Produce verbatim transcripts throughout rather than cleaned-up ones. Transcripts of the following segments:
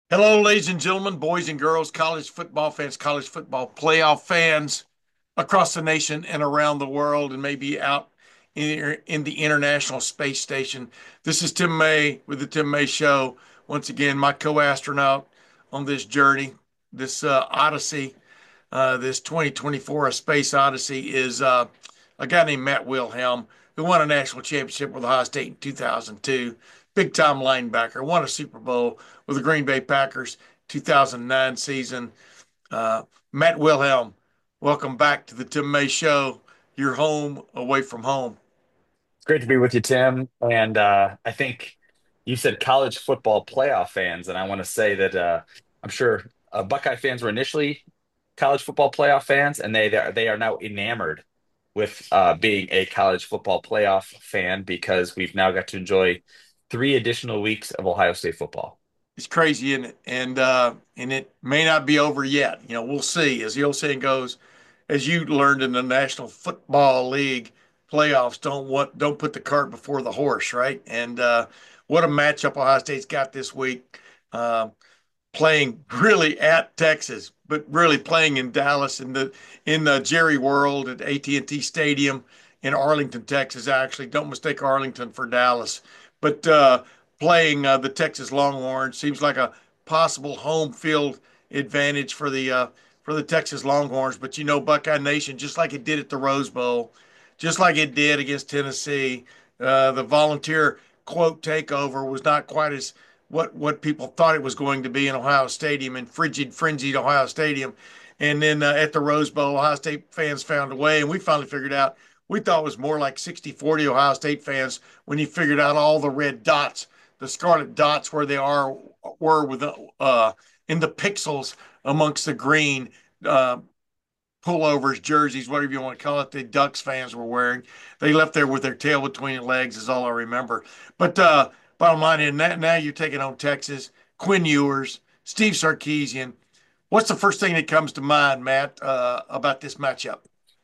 Hello, ladies and gentlemen, boys and girls, college football fans, college football playoff fans across the nation and around the world, and maybe out in, in the International Space Station. This is Tim May with the Tim May Show. Once again, my co-astronaut on this journey, this uh, Odyssey, uh, this twenty twenty-four A Space Odyssey is uh, a guy named Matt Wilhelm, who won a national championship with Ohio State in two thousand two, big time linebacker, won a Super Bowl with the Green Bay Packers two thousand nine season. Uh, Matt Wilhelm, welcome back to the Tim May Show. Your home away from home. It's great to be with you, Tim. And uh, I think you said college football playoff fans, and I want to say that uh, I'm sure uh, Buckeye fans were initially college football playoff fans, and they they are now enamored with uh, being a college football playoff fan because we've now got to enjoy three additional weeks of Ohio State football. It's crazy, isn't it? And uh, and it may not be over yet. You know, we'll see. As the old saying goes, as you learned in the National Football League playoffs, don't what don't put the cart before the horse, right? And uh, what a matchup Ohio State's got this week. Uh, Playing really at Texas, but really playing in Dallas in the in the Jerry World at A T and T Stadium in Arlington, Texas. Actually, don't mistake Arlington for Dallas, but uh, playing uh, the Texas Longhorns seems like a possible home field advantage for the uh, for the Texas Longhorns. But you know, Buckeye Nation, just like it did at the Rose Bowl, just like it did against Tennessee, uh, the volunteer quote takeover was not quite as what what people thought it was going to be in Ohio Stadium, in frigid, frenzied Ohio Stadium. And then uh, at the Rose Bowl, Ohio State fans found a way, and we finally figured out. We thought it was more like sixty forty Ohio State fans when you figured out all the red dots, the scarlet dots where they are were with uh, in the pixels amongst the green uh, pullovers, jerseys, whatever you want to call it, the Ducks fans were wearing. They left there with their tail between their legs, is all I remember. But uh, bottom line is now, now you're taking on Texas, Quinn Ewers, Steve Sarkisian. What's the first thing that comes to mind, Matt, uh, about this matchup?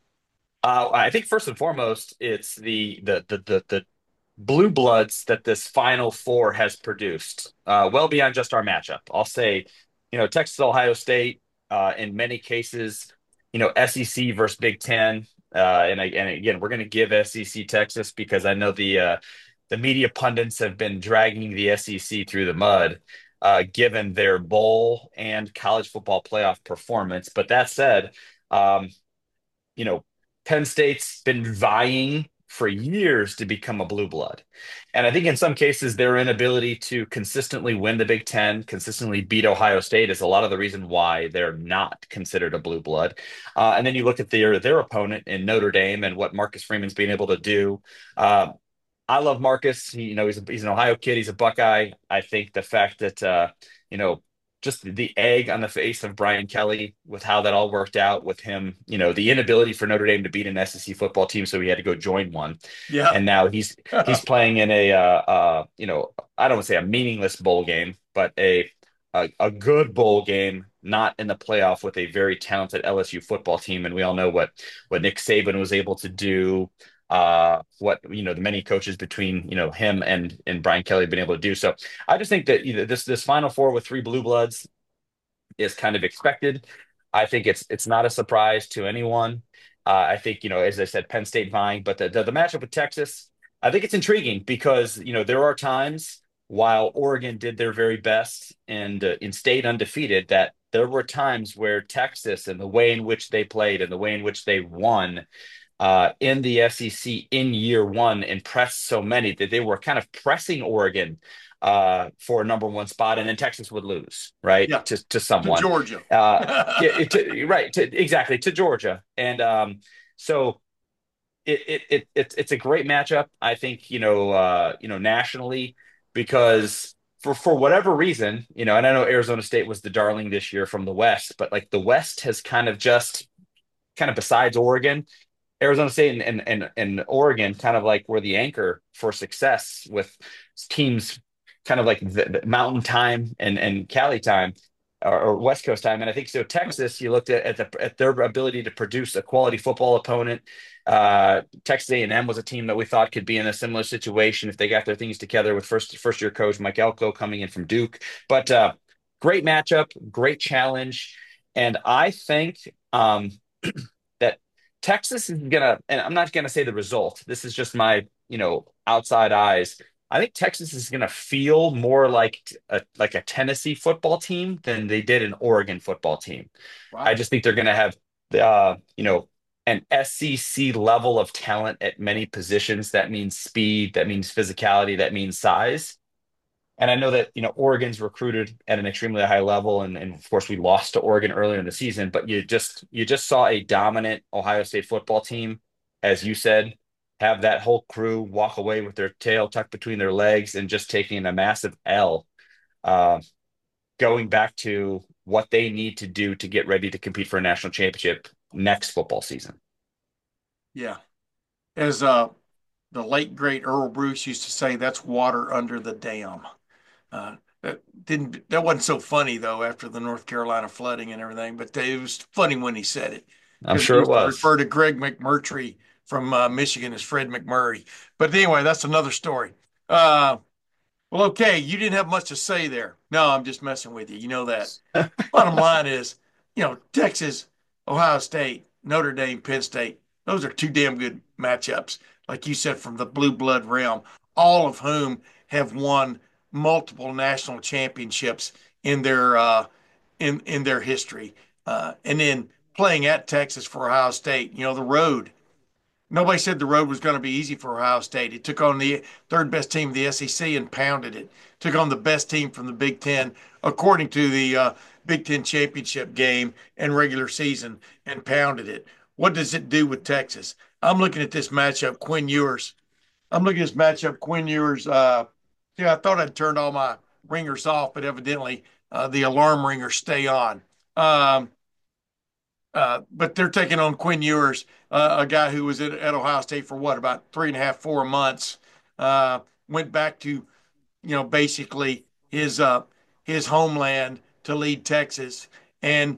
Uh, I think first and foremost, it's the the the the, the blue bloods that this Final Four has produced, uh, well beyond just our matchup. I'll say, you know, Texas, Ohio State, uh, in many cases, you know, S E C versus Big Ten. Uh, and, I, and again, we're going to give S E C Texas because I know the uh, the media pundits have been dragging the S E C through the mud, uh, given their bowl and college football playoff performance. But that said, um, you know, Penn State's been vying for years to become a blue blood. And I think in some cases, their inability to consistently win the Big Ten, consistently beat Ohio State is a lot of the reason why they're not considered a blue blood. Uh, and then you look at their their opponent in Notre Dame and what Marcus Freeman's been able to do. Uh, I love Marcus. He, you know, he's a, he's an Ohio kid. He's a Buckeye. I think the fact that uh, you know, just the egg on the face of Brian Kelly with how that all worked out with him, you know, the inability for Notre Dame to beat an S E C football team, so he had to go join one, Yeah. and now he's he's playing in a uh, uh you know, I don't want to say a meaningless bowl game, but a, a a good bowl game, not in the playoff with a very talented L S U football team, and we all know what what Nick Saban was able to do, uh what you know the many coaches between you know him and and Brian Kelly have been able to do. So I just think that you know, this this Final Four with three blue bloods is kind of expected. I think it's it's not a surprise to anyone. Uh, I think you know, as I said, Penn State vying, but the, the the matchup with Texas, I think it's intriguing because you know there are times while Oregon did their very best and uh, and stayed undefeated, that there were times where Texas and the way in which they played and the way in which they won uh, in the S E C in year one impressed so many that they were kind of pressing Oregon uh, for a number one spot, and then Texas would lose, right, Yeah. to to To someone. Georgia. Uh, yeah, it, to, right, to, exactly to Georgia, and um, so it, it it it it's a great matchup. I think you know uh, you know nationally because. For, for whatever reason, you know, and I know Arizona State was the darling this year from the West, but like the West has kind of just kind of besides Oregon, Arizona State and, and and and Oregon kind of like were the anchor for success with teams kind of like the, the Mountain Time and and Cali Time or, or West Coast Time. And I think so. Texas, you looked at at, the, at their ability to produce a quality football opponent. Uh, Texas A and M was a team that we thought could be in a similar situation if they got their things together with first first year coach Mike Elko coming in from Duke. But uh, great matchup, great challenge. And I think um, that Texas is gonna, and I'm not gonna say the result. This is just my, you know, outside eyes. I think Texas is gonna feel more like a like a Tennessee football team than they did an Oregon football team. I Wow. just think they're gonna have, uh, you know, an S E C level of talent at many positions. That means speed, that means physicality, that means size. And I know that, you know, Oregon's recruited at an extremely high level, and, and of course we lost to Oregon earlier in the season, but you just you just saw a dominant Ohio State football team, as you said, have that whole crew walk away with their tail tucked between their legs and just taking a massive L, uh, going back to what they need to do to get ready to compete for a national championship next football season. Yeah. As uh, the late great Earl Bruce used to say, that's water under the dam. Uh, that didn't that wasn't so funny though after the North Carolina flooding and everything, but they, it was funny when he said it I'm because he sure it used to was. refer to Greg McMurtry from uh, Michigan as Fred McMurray. But anyway, that's another story. Uh, well, okay, you didn't have much to say there. No, I'm just messing with you. You know that. Bottom line is, you know, Texas, Ohio State, Notre Dame, Penn State, those are two damn good matchups, like you said, from the blue blood realm, all of whom have won multiple national championships in their uh, in in their history. Uh, and then playing at Texas for Ohio State, you know, the road. Nobody said the road was going to be easy for Ohio State. It took on the third best team of the S E C and pounded it. Took on the best team from the Big Ten, according to the uh, Big Ten championship game and regular season, and pounded it. What does it do with Texas? I'm looking at this matchup, Quinn Ewers. I'm looking at this matchup, Quinn Ewers. Uh, yeah, I thought I'd turned all my ringers off, but evidently uh, the alarm ringers stay on. Um, uh, but they're taking on Quinn Ewers, uh, a guy who was at, at Ohio State for what, about three and a half, four months. Uh, went back to, you know, basically his uh, his homeland to lead Texas. And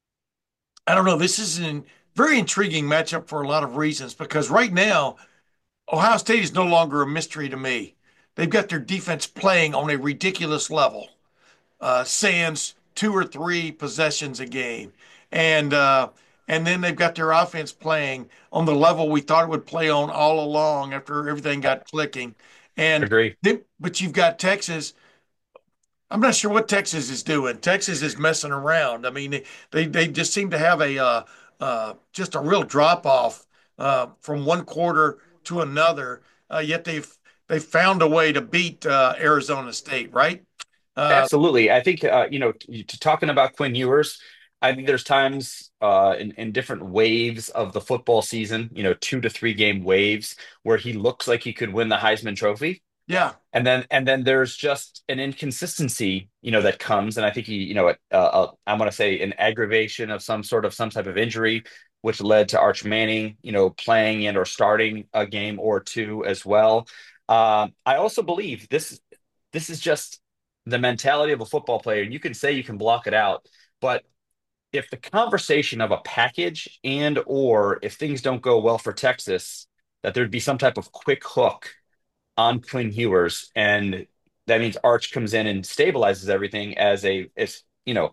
I don't know, this is a very intriguing matchup for a lot of reasons because right now Ohio State is no longer a mystery to me. They've got their defense playing on a ridiculous level, uh, sans two or three possessions a game, and uh, and then they've got their offense playing on the level we thought it would play on all along after everything got clicking. And Agree. then, but you've got Texas. I'm not sure what Texas is doing. Texas is messing around. I mean, they they, they just seem to have a uh, uh, just a real drop off uh, from one quarter to another. Uh, yet they've they've found a way to beat uh, Arizona State, right? Uh, Absolutely. I think, uh, you know, to, to talking about Quinn Ewers, I think there's times uh, in, in different waves of the football season, you know, two to three game waves where he looks like he could win the Heisman Trophy. yeah, And then and then there's just an inconsistency, you know, that comes. And I think he, you know, uh, uh, I'm going to say an aggravation of some sort of some type of injury, which led to Arch Manning, you know, playing and or starting a game or two as well. Um, I also believe this this is just the mentality of a football player. And you can say you can block it out, but if the conversation of a package and or if things don't go well for Texas, that there'd be some type of quick hook on Quinn Ewers, and that means Arch comes in and stabilizes everything as a as you know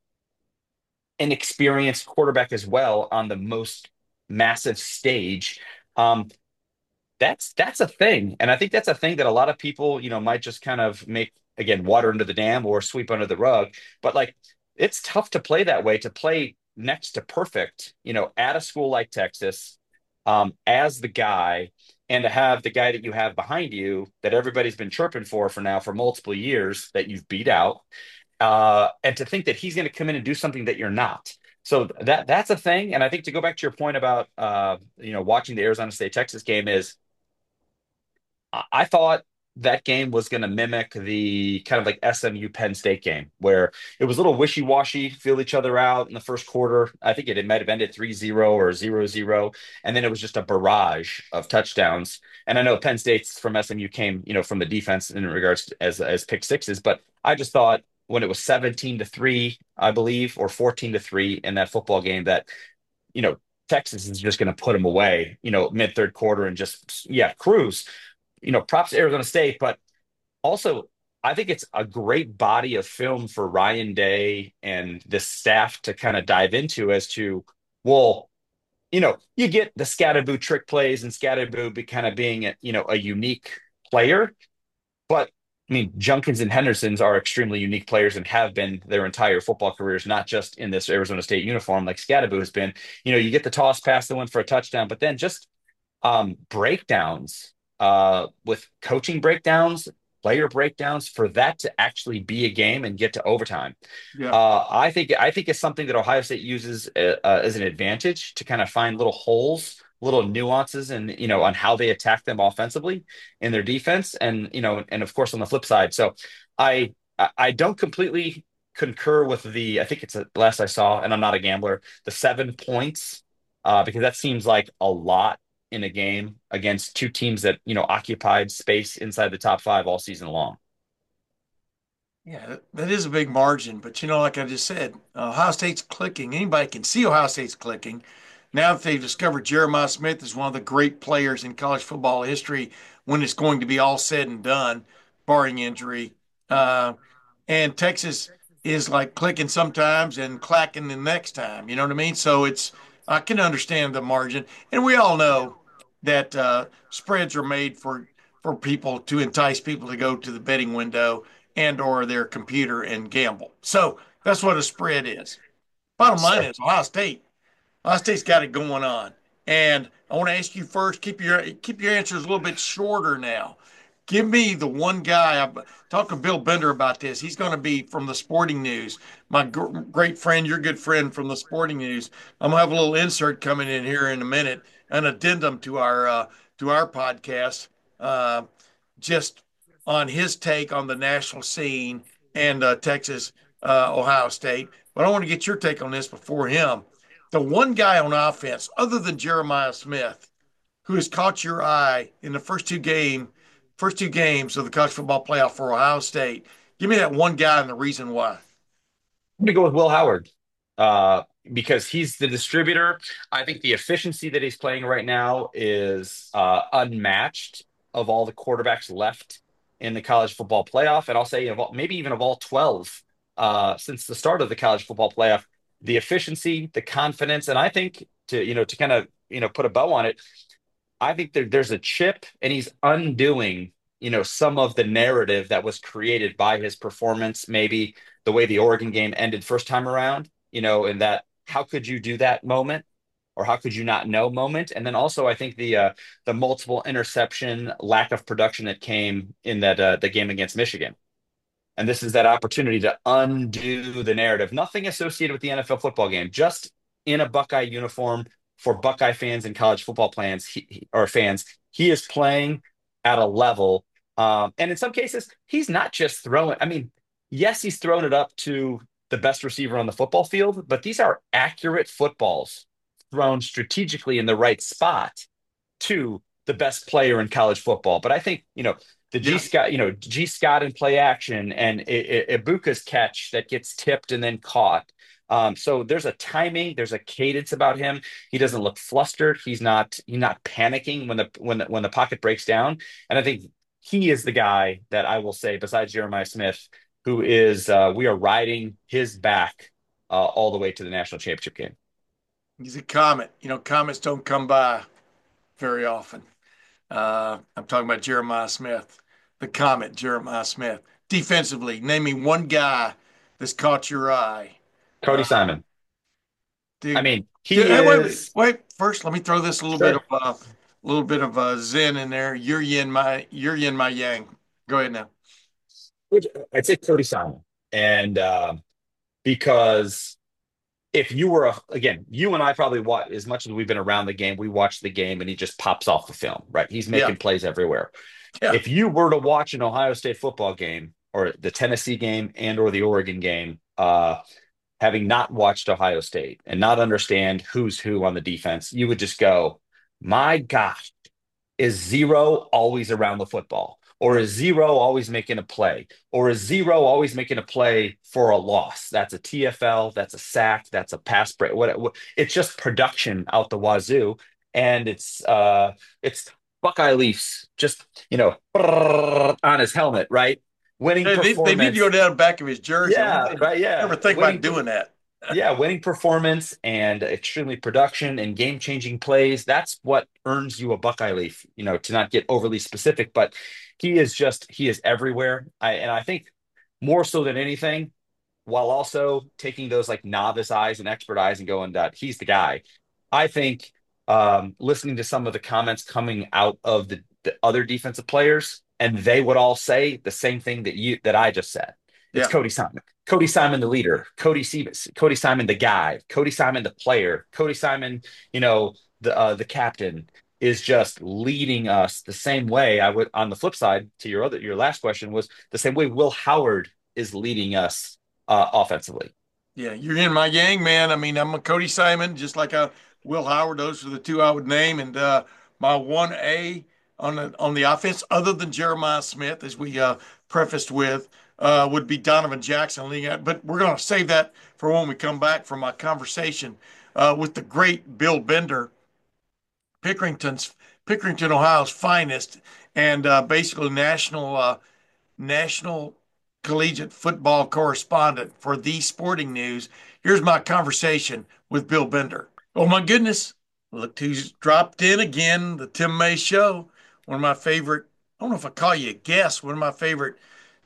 an experienced quarterback as well on the most massive stage. Um, that's that's a thing, and I think that's a thing that a lot of people you know might just kind of make again water under the dam or sweep under the rug. But like it's tough to play that way, to play next to perfect, you know, at a school like Texas, um, as the guy, and to have the guy that you have behind you that everybody's been chirping for for now for multiple years that you've beat out, uh, and to think that he's going to come in and do something that you're not. So that that's a thing. And I think to go back to your point about uh, you know watching the Arizona State Texas game is I thought that game was going to mimic the kind of like S M U Penn State game where it was a little wishy-washy, feel each other out in the first quarter. I think it, it might have ended three zero or zero zero. And then it was just a barrage of touchdowns. And I know Penn State's from S M U came, you know, from the defense in regards to, as as pick sixes, but I just thought when it was seventeen to three, I believe, or fourteen to three in that football game that, you know, Texas is just going to put them away, you know, mid third quarter and just, yeah, cruise. You know, props to Arizona State, but also I think it's a great body of film for Ryan Day and the staff to kind of dive into as to, well, you know, you get the Scatterboo trick plays and Scatterboo be kind of being a, you know, a unique player. But I mean, Junkins and Henderson's are extremely unique players and have been their entire football careers, not just in this Arizona State uniform like Scatterboo has been. You know, you get the toss pass, the one for a touchdown, but then just um, breakdowns uh, with coaching breakdowns, player breakdowns for that to actually be a game and get to overtime. Yeah. Uh, I think I think it's something that Ohio State uses uh, uh, as an advantage to kind of find little holes, little nuances, and you know on how they attack them offensively in their defense, and you know, and of course on the flip side. So I I I don't completely concur with the. I think it's the last I saw, and I'm not a gambler. The seven points, uh, because that seems like a lot in a game against two teams that you know occupied space inside the top five all season long. Yeah, that that is a big margin, but you know, like I just said, Ohio State's clicking. Anybody can see Ohio State's clicking. Now that they've discovered Jeremiah Smith is one of the great players in college football history when it's going to be all said and done, barring injury. Uh, and Texas is like clicking sometimes and clacking the next time. You know what I mean? So it's I can understand the margin, and we all know that uh, spreads are made for for people to entice people to go to the betting window and or their computer and gamble. So that's what a spread is. Bottom line Sure. is Ohio State. Ohio State's got it going on. And I want to ask you first, keep your keep your answers a little bit shorter now. Give me the one guy. I talked to Bill Bender about this. He's going to be from the Sporting News. My gr- great friend, your good friend from the Sporting News. I'm gonna have a little insert coming in here in a minute, an addendum to our uh, to our podcast. Uh, just on his take on the national scene and uh, Texas, uh, Ohio State. But I want to get your take on this before him. The one guy on offense, other than Jeremiah Smith, who has caught your eye in the first two game, first two games of the college football playoff for Ohio State. Give me that one guy and the reason why. I'm gonna go with Will Howard, uh, because he's the distributor. I think the efficiency that he's playing right now is uh, unmatched of all the quarterbacks left in the college football playoff, and I'll say of all, maybe even of all twelve uh, since the start of the college football playoff. The efficiency, the confidence, and I think to you know to kind of you know put a bow on it, I think there, there's a chip, and he's undoing, you know, some of the narrative that was created by his performance, maybe the way the Oregon game ended first time around, you know, in that how could you do that moment, or how could you not know moment, and then also I think the uh, the multiple interception lack of production that came in that uh, the game against Michigan. And this is that opportunity to undo the narrative. Nothing associated with the N F L football game, just in a Buckeye uniform for Buckeye fans and college football plans he, he- or fans. He is playing at a level. Um, and in some cases, he's not just throwing. I mean, yes, he's throwing it up to the best receiver on the football field, but these are accurate footballs thrown strategically in the right spot to the best player in college football. But I think, you know, the G Yeah. Scott, you know, G Scott in play action and I- I- Ibuka's catch that gets tipped and then caught. Um, so there's a timing, there's a cadence about him. He doesn't look flustered. He's not he's not panicking when the when the, when the pocket breaks down. And I think he is the guy that I will say, besides Jeremiah Smith, who is uh, we are riding his back uh, all the way to the national championship game. He's a comet. You know, comets don't come by very often. Uh, I'm talking about Jeremiah Smith, the comet, Jeremiah Smith. Defensively, name me one guy that's caught your eye. Cody Uh, Simon. I dude, mean, dude, he hey, wait, wait, is wait. First, let me throw this a little bit of sure. uh, a little bit of uh, zen in there. You're yin, my you're yin, my yang. Go ahead now. Which I'd say Cody Simon. And uh, because if you were a, again, you and I probably watch as much as we've been around the game, we watch the game and he just pops off the film, right? He's Yeah, making plays everywhere. yeah. If you were to watch an Ohio State football game or the Tennessee game and or the Oregon game, uh, having not watched Ohio State and not understand who's who on the defense, you would just go, my gosh, is zero always around the football? Or is zero always making a play? Or is zero always making a play for a loss? That's a T F L, that's a sack, that's a pass break. What, what it's just production out the wazoo. And it's uh it's Buckeye Leafs just, you know, on his helmet, right? winning They, they, they need to go performance. down the back of his jersey. I wonder Yeah, if they right. Yeah, ever think about winning. per- doing that. Yeah, winning performance and extremely production and game-changing plays. That's what earns you a Buckeye leaf. You know, to not get overly specific, but he is just he is everywhere. I and I think more so than anything, while also taking those like novice eyes and expert eyes and going that he's the guy. I think um, listening to some of the comments coming out of the, the other defensive players, and they would all say the same thing that you that I just said. It's Yeah. Cody Simon. Cody Simon, the leader. Cody Stevens, Cody Simon, the guy. Cody Simon, the player. Cody Simon, you know, the uh, the captain is just leading us the same way. I would on the flip side to your other your last question was the same way Will Howard is leading us uh, offensively. Yeah, you're in my gang, man. I mean, I'm a Cody Simon, just like a Will Howard. Those are the two I would name. And uh, my one A on the on the offense, other than Jeremiah Smith, as we uh, prefaced with, uh, would be Donovan Jackson leading out. But we're going to save that for when we come back from my conversation uh, with the great Bill Bender, Pickerington's Pickerington, Ohio's finest, and uh, basically national. Uh, national collegiate football correspondent for the Sporting News. Here's my conversation with Bill Bender. Oh my goodness, look who's dropped in again, the Tim May Show. One of my favorite, I don't know if I call you a guest, one of my favorite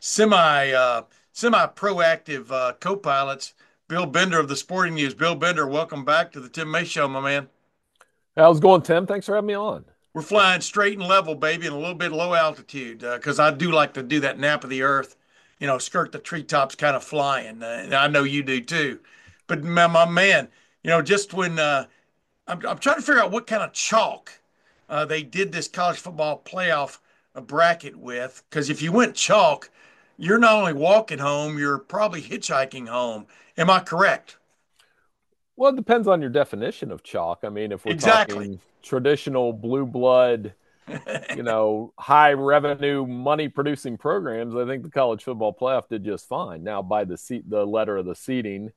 semi uh, semi proactive uh, co-pilots, Bill Bender of the Sporting News. Bill Bender, welcome back to the Tim May Show, my man. How's it going, Tim? Thanks for having me on. We're flying straight and level, baby, and a little bit low altitude because uh, I do like to do that nap of the earth, you know, skirt the treetops kind of flying. Uh, and I know you do too. But my, my man, you know, just when uh, I'm, I'm trying to figure out what kind of chalk uh, they did this college football playoff uh, bracket with, because if you went chalk, you're not only walking home, you're probably hitchhiking home. Am I correct? Well, it depends on your definition of chalk. I mean, if we're Exactly. talking traditional blue blood, you know, high revenue, money producing programs, I think the college football playoff did just fine. Now, by the seat, the letter of the seeding,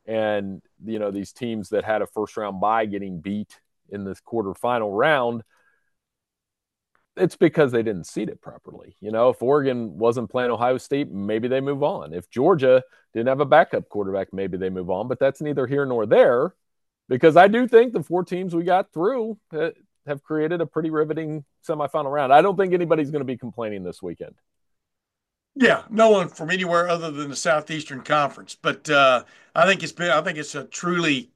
and you know these teams that had a first round bye getting beat in this quarterfinal round, it's because they didn't seed it properly. You know, if Oregon wasn't playing Ohio State, maybe they move on. If Georgia didn't have a backup quarterback, maybe they move on. But that's neither here nor there, because I do think the four teams we got through uh, have created a pretty riveting semifinal round. I don't think anybody's going to be complaining this weekend. Yeah, no one from anywhere other than the Southeastern Conference. But uh, I think it's been, I think it's a truly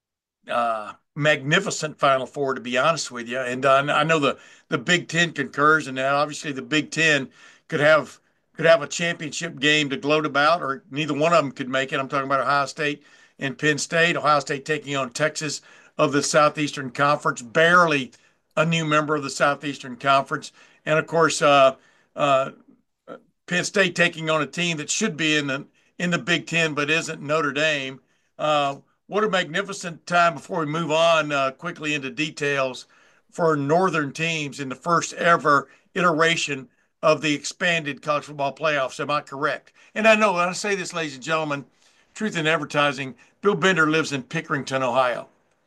uh, magnificent Final Four, to be honest with you. And uh, I know the the Big Ten concurs, and now obviously the Big Ten could have could have a championship game to gloat about, or neither one of them could make it. I'm talking about Ohio State and Penn State. Ohio State taking on Texas of the Southeastern Conference, barely a new member of the Southeastern Conference, and of course. Uh, uh, Penn State taking on a team that should be in the in the Big Ten but isn't, Notre Dame. Uh, what a magnificent time before we move on uh, quickly into details for Northern teams in the first ever iteration of the expanded college football playoffs. Am I correct? And I know when I say this, ladies and gentlemen, truth in advertising, Bill Bender lives in Pickerington, Ohio.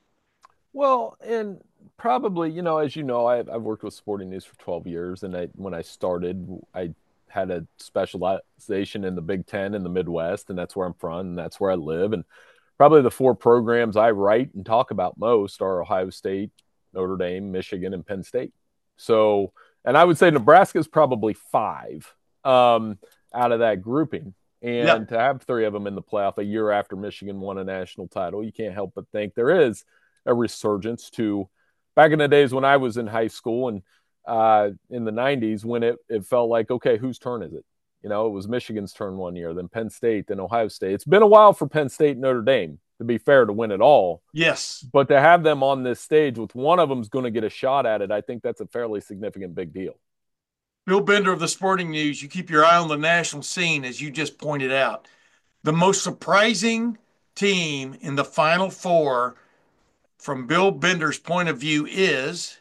Well, and probably, you know, as you know, I've, I've worked with Sporting News for twelve years. And I, when I started, I had a specialization in the Big Ten in the Midwest, and that's where I'm from, and that's where I live. And probably the four programs I write and talk about most are Ohio State, Notre Dame, Michigan, and Penn State. So, and I would say Nebraska is probably five um, out of that grouping. Yeah. And to have three of them in the playoff a year after Michigan won a national title, you can't help but think there is a resurgence to back in the days when I was in high school and uh, in the nineties when it, it felt like, okay, whose turn is it? You know, it was Michigan's turn one year, then Penn State, then Ohio State. It's been a while for Penn State and Notre Dame, to be fair, to win it all. Yes. But to have them on this stage with one of them's going to get a shot at it, I think that's a fairly significant big deal. Bill Bender of the Sporting News, you keep your eye on the national scene, as you just pointed out. The most surprising team in the Final Four, from Bill Bender's point of view, is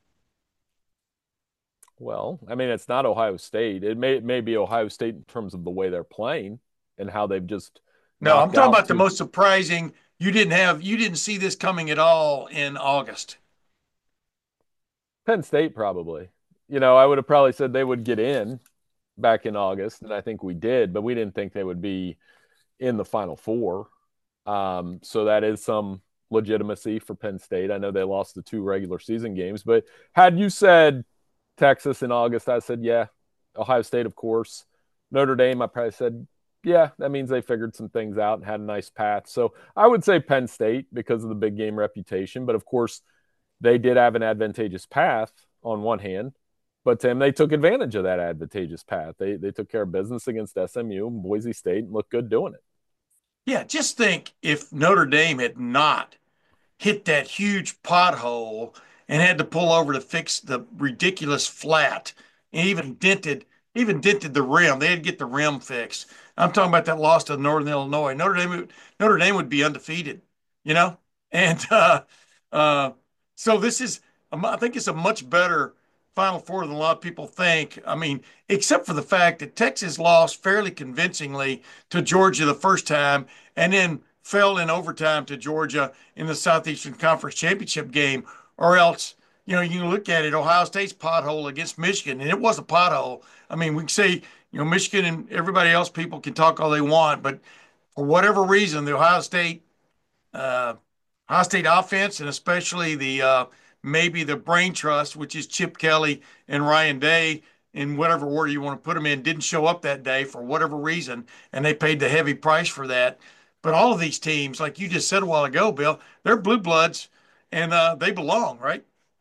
Well, I mean, it's not Ohio State. It may it may be Ohio State in terms of the way they're playing and how they've just no, I'm knocked talking out about the two most surprising. You didn't have, you didn't see this coming at all in August. Penn State probably. You know, I would have probably said they would get in. back in August, and I think we did, but we didn't think they would be in the Final Four. Um, so that is some legitimacy for Penn State. I know they lost the two regular season games, but had you said Texas in August, I said, yeah. Ohio State, of course. Notre Dame, I probably said, yeah, that means they figured some things out and had a nice path. So I would say Penn State because of the big game reputation. But of course, they did have an advantageous path on one hand. But Tim, they took advantage of that advantageous path. They they took care of business against S M U and Boise State and looked good doing it. Yeah, just think if Notre Dame had not hit that huge pothole and had to pull over to fix the ridiculous flat and even dented even dented the rim. They had to get the rim fixed. I'm talking about that loss to Northern Illinois. Notre Dame Notre Dame would be undefeated, you know? And uh, uh, so this is I think it's a much better Final Four than a lot of people think. I mean, except for the fact that Texas lost fairly convincingly to Georgia the first time and then fell in overtime to Georgia in the Southeastern Conference Championship game, or else, you know, you can look at it, Ohio State's pothole against Michigan, and it was a pothole. I mean, we can say, you know, Michigan and everybody else, people can talk all they want, but for whatever reason, the Ohio State, uh, Ohio State offense, and especially the uh, maybe the brain trust, which is Chip Kelly and Ryan Day, in whatever order you want to put them in, didn't show up that day for whatever reason, and they paid the heavy price for that. But all of these teams, like you just said a while ago, Bill, they're blue bloods and uh, they belong, right?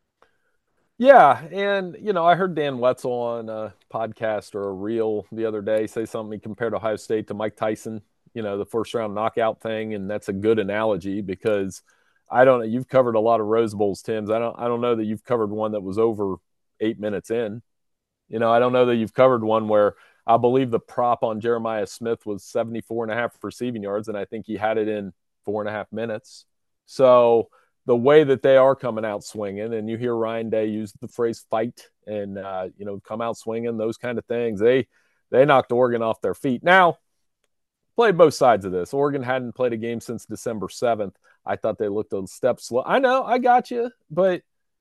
Yeah, and you know, I heard Dan Wetzel on a podcast or a reel the other day say something. He compared Ohio State to Mike Tyson, you know, the first round knockout thing, and that's a good analogy because I don't know. You've covered a lot of Rose Bowls, Tim's. I don't. I don't know that you've covered one that was over eight minutes in. You know, I don't know that you've covered one where I believe the prop on Jeremiah Smith was seventy-four and a half receiving yards, and I think he had it in four and a half minutes. So the way that they are coming out swinging, and you hear Ryan Day use the phrase fight and, uh, you know, come out swinging, those kind of things, they they knocked Oregon off their feet. Now, played both sides of this. Oregon hadn't played a game since December seventh. I thought they looked a step slow. I know, I got you, but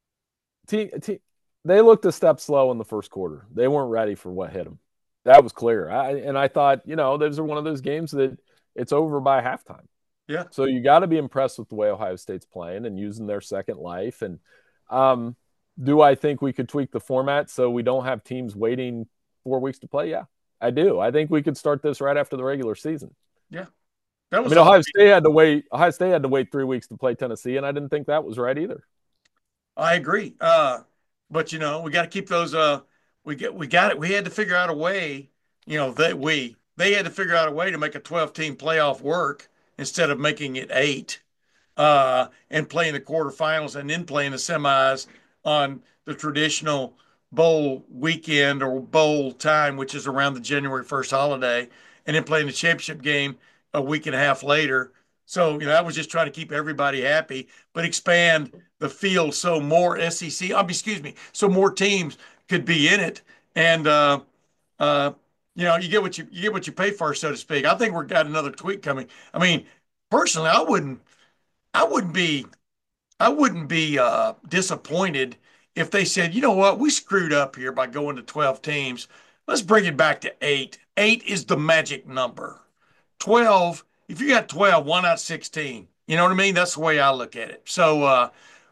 t- t- they looked a step slow in the first quarter. They weren't ready for what hit them. That was clear. I, and I thought, you know, those are one of those games that it's over by halftime. Yeah. So you got to be impressed with the way Ohio State's playing and using their second life. And um, do I think we could tweak the format so we don't have teams waiting four weeks to play? Yeah, I do. I think we could start this right after the regular season. Yeah. That was I mean, Ohio State had to wait. Ohio State had to wait three weeks to play Tennessee, and I didn't think that was right either. I agree. Uh, but you know, we got to keep those. Uh, we get we got it. We had to figure out a way. You know that we they had to figure out a way to make a twelve team playoff work instead of making it eight, uh, and playing the quarterfinals and then playing the semis on the traditional bowl weekend or bowl time, which is around the January first holiday, and then playing the championship game a week and a half later. So, you know, I was just trying to keep everybody happy, but expand the field so more S E C, um, excuse me, so more teams could be in it. And, uh, uh, you know, you get what you, you get what you pay for, so to speak. I think we've got another tweak coming. I mean, personally, I wouldn't, I wouldn't be, I wouldn't be uh, disappointed if they said, you know what, we screwed up here by going to twelve teams. Let's bring it back to eight. Eight is the magic number. twelve, if you got twelve, why not sixteen? You know what I mean? That's the way I look at it. So, uh,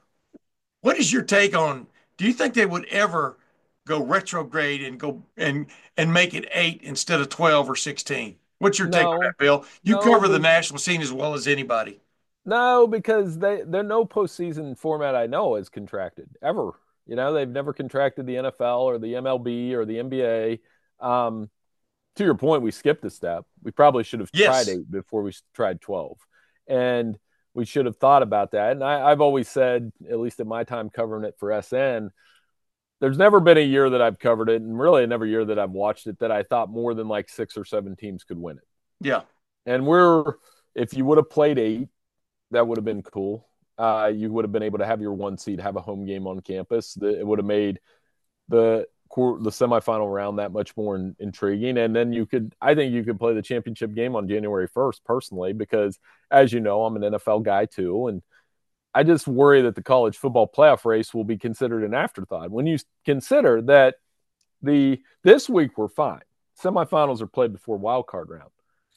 what is your take on? Do you think they would ever go retrograde and go and and make it eight instead of twelve or sixteen? What's your take on No, that, Bill? You no, cover the but national scene as well as anybody. no, because they they're no postseason format I know is contracted ever. You know, they've never contracted the N F L or the M L B or the N B A. Um, to your point, we skipped a step. We probably should have tried Yes. eight before we tried twelve. And we should have thought about that. And I, I've always said, at least at my time covering it for S N, there's never been a year that I've covered it, and really never a year that I've watched it, that I thought more than like six or seven teams could win it. Yeah. And we're, if you would have played eight, that would have been cool. Uh, you would have been able to have your one seed have a home game on campus. It would have made the the semifinal round that much more in, intriguing. And then you could, I think you could play the championship game on January first personally, because as you know, I'm an N F L guy too. And I just worry that the college football playoff race will be considered an afterthought. When you consider that the, this week we're fine. semifinals are played before wild card round.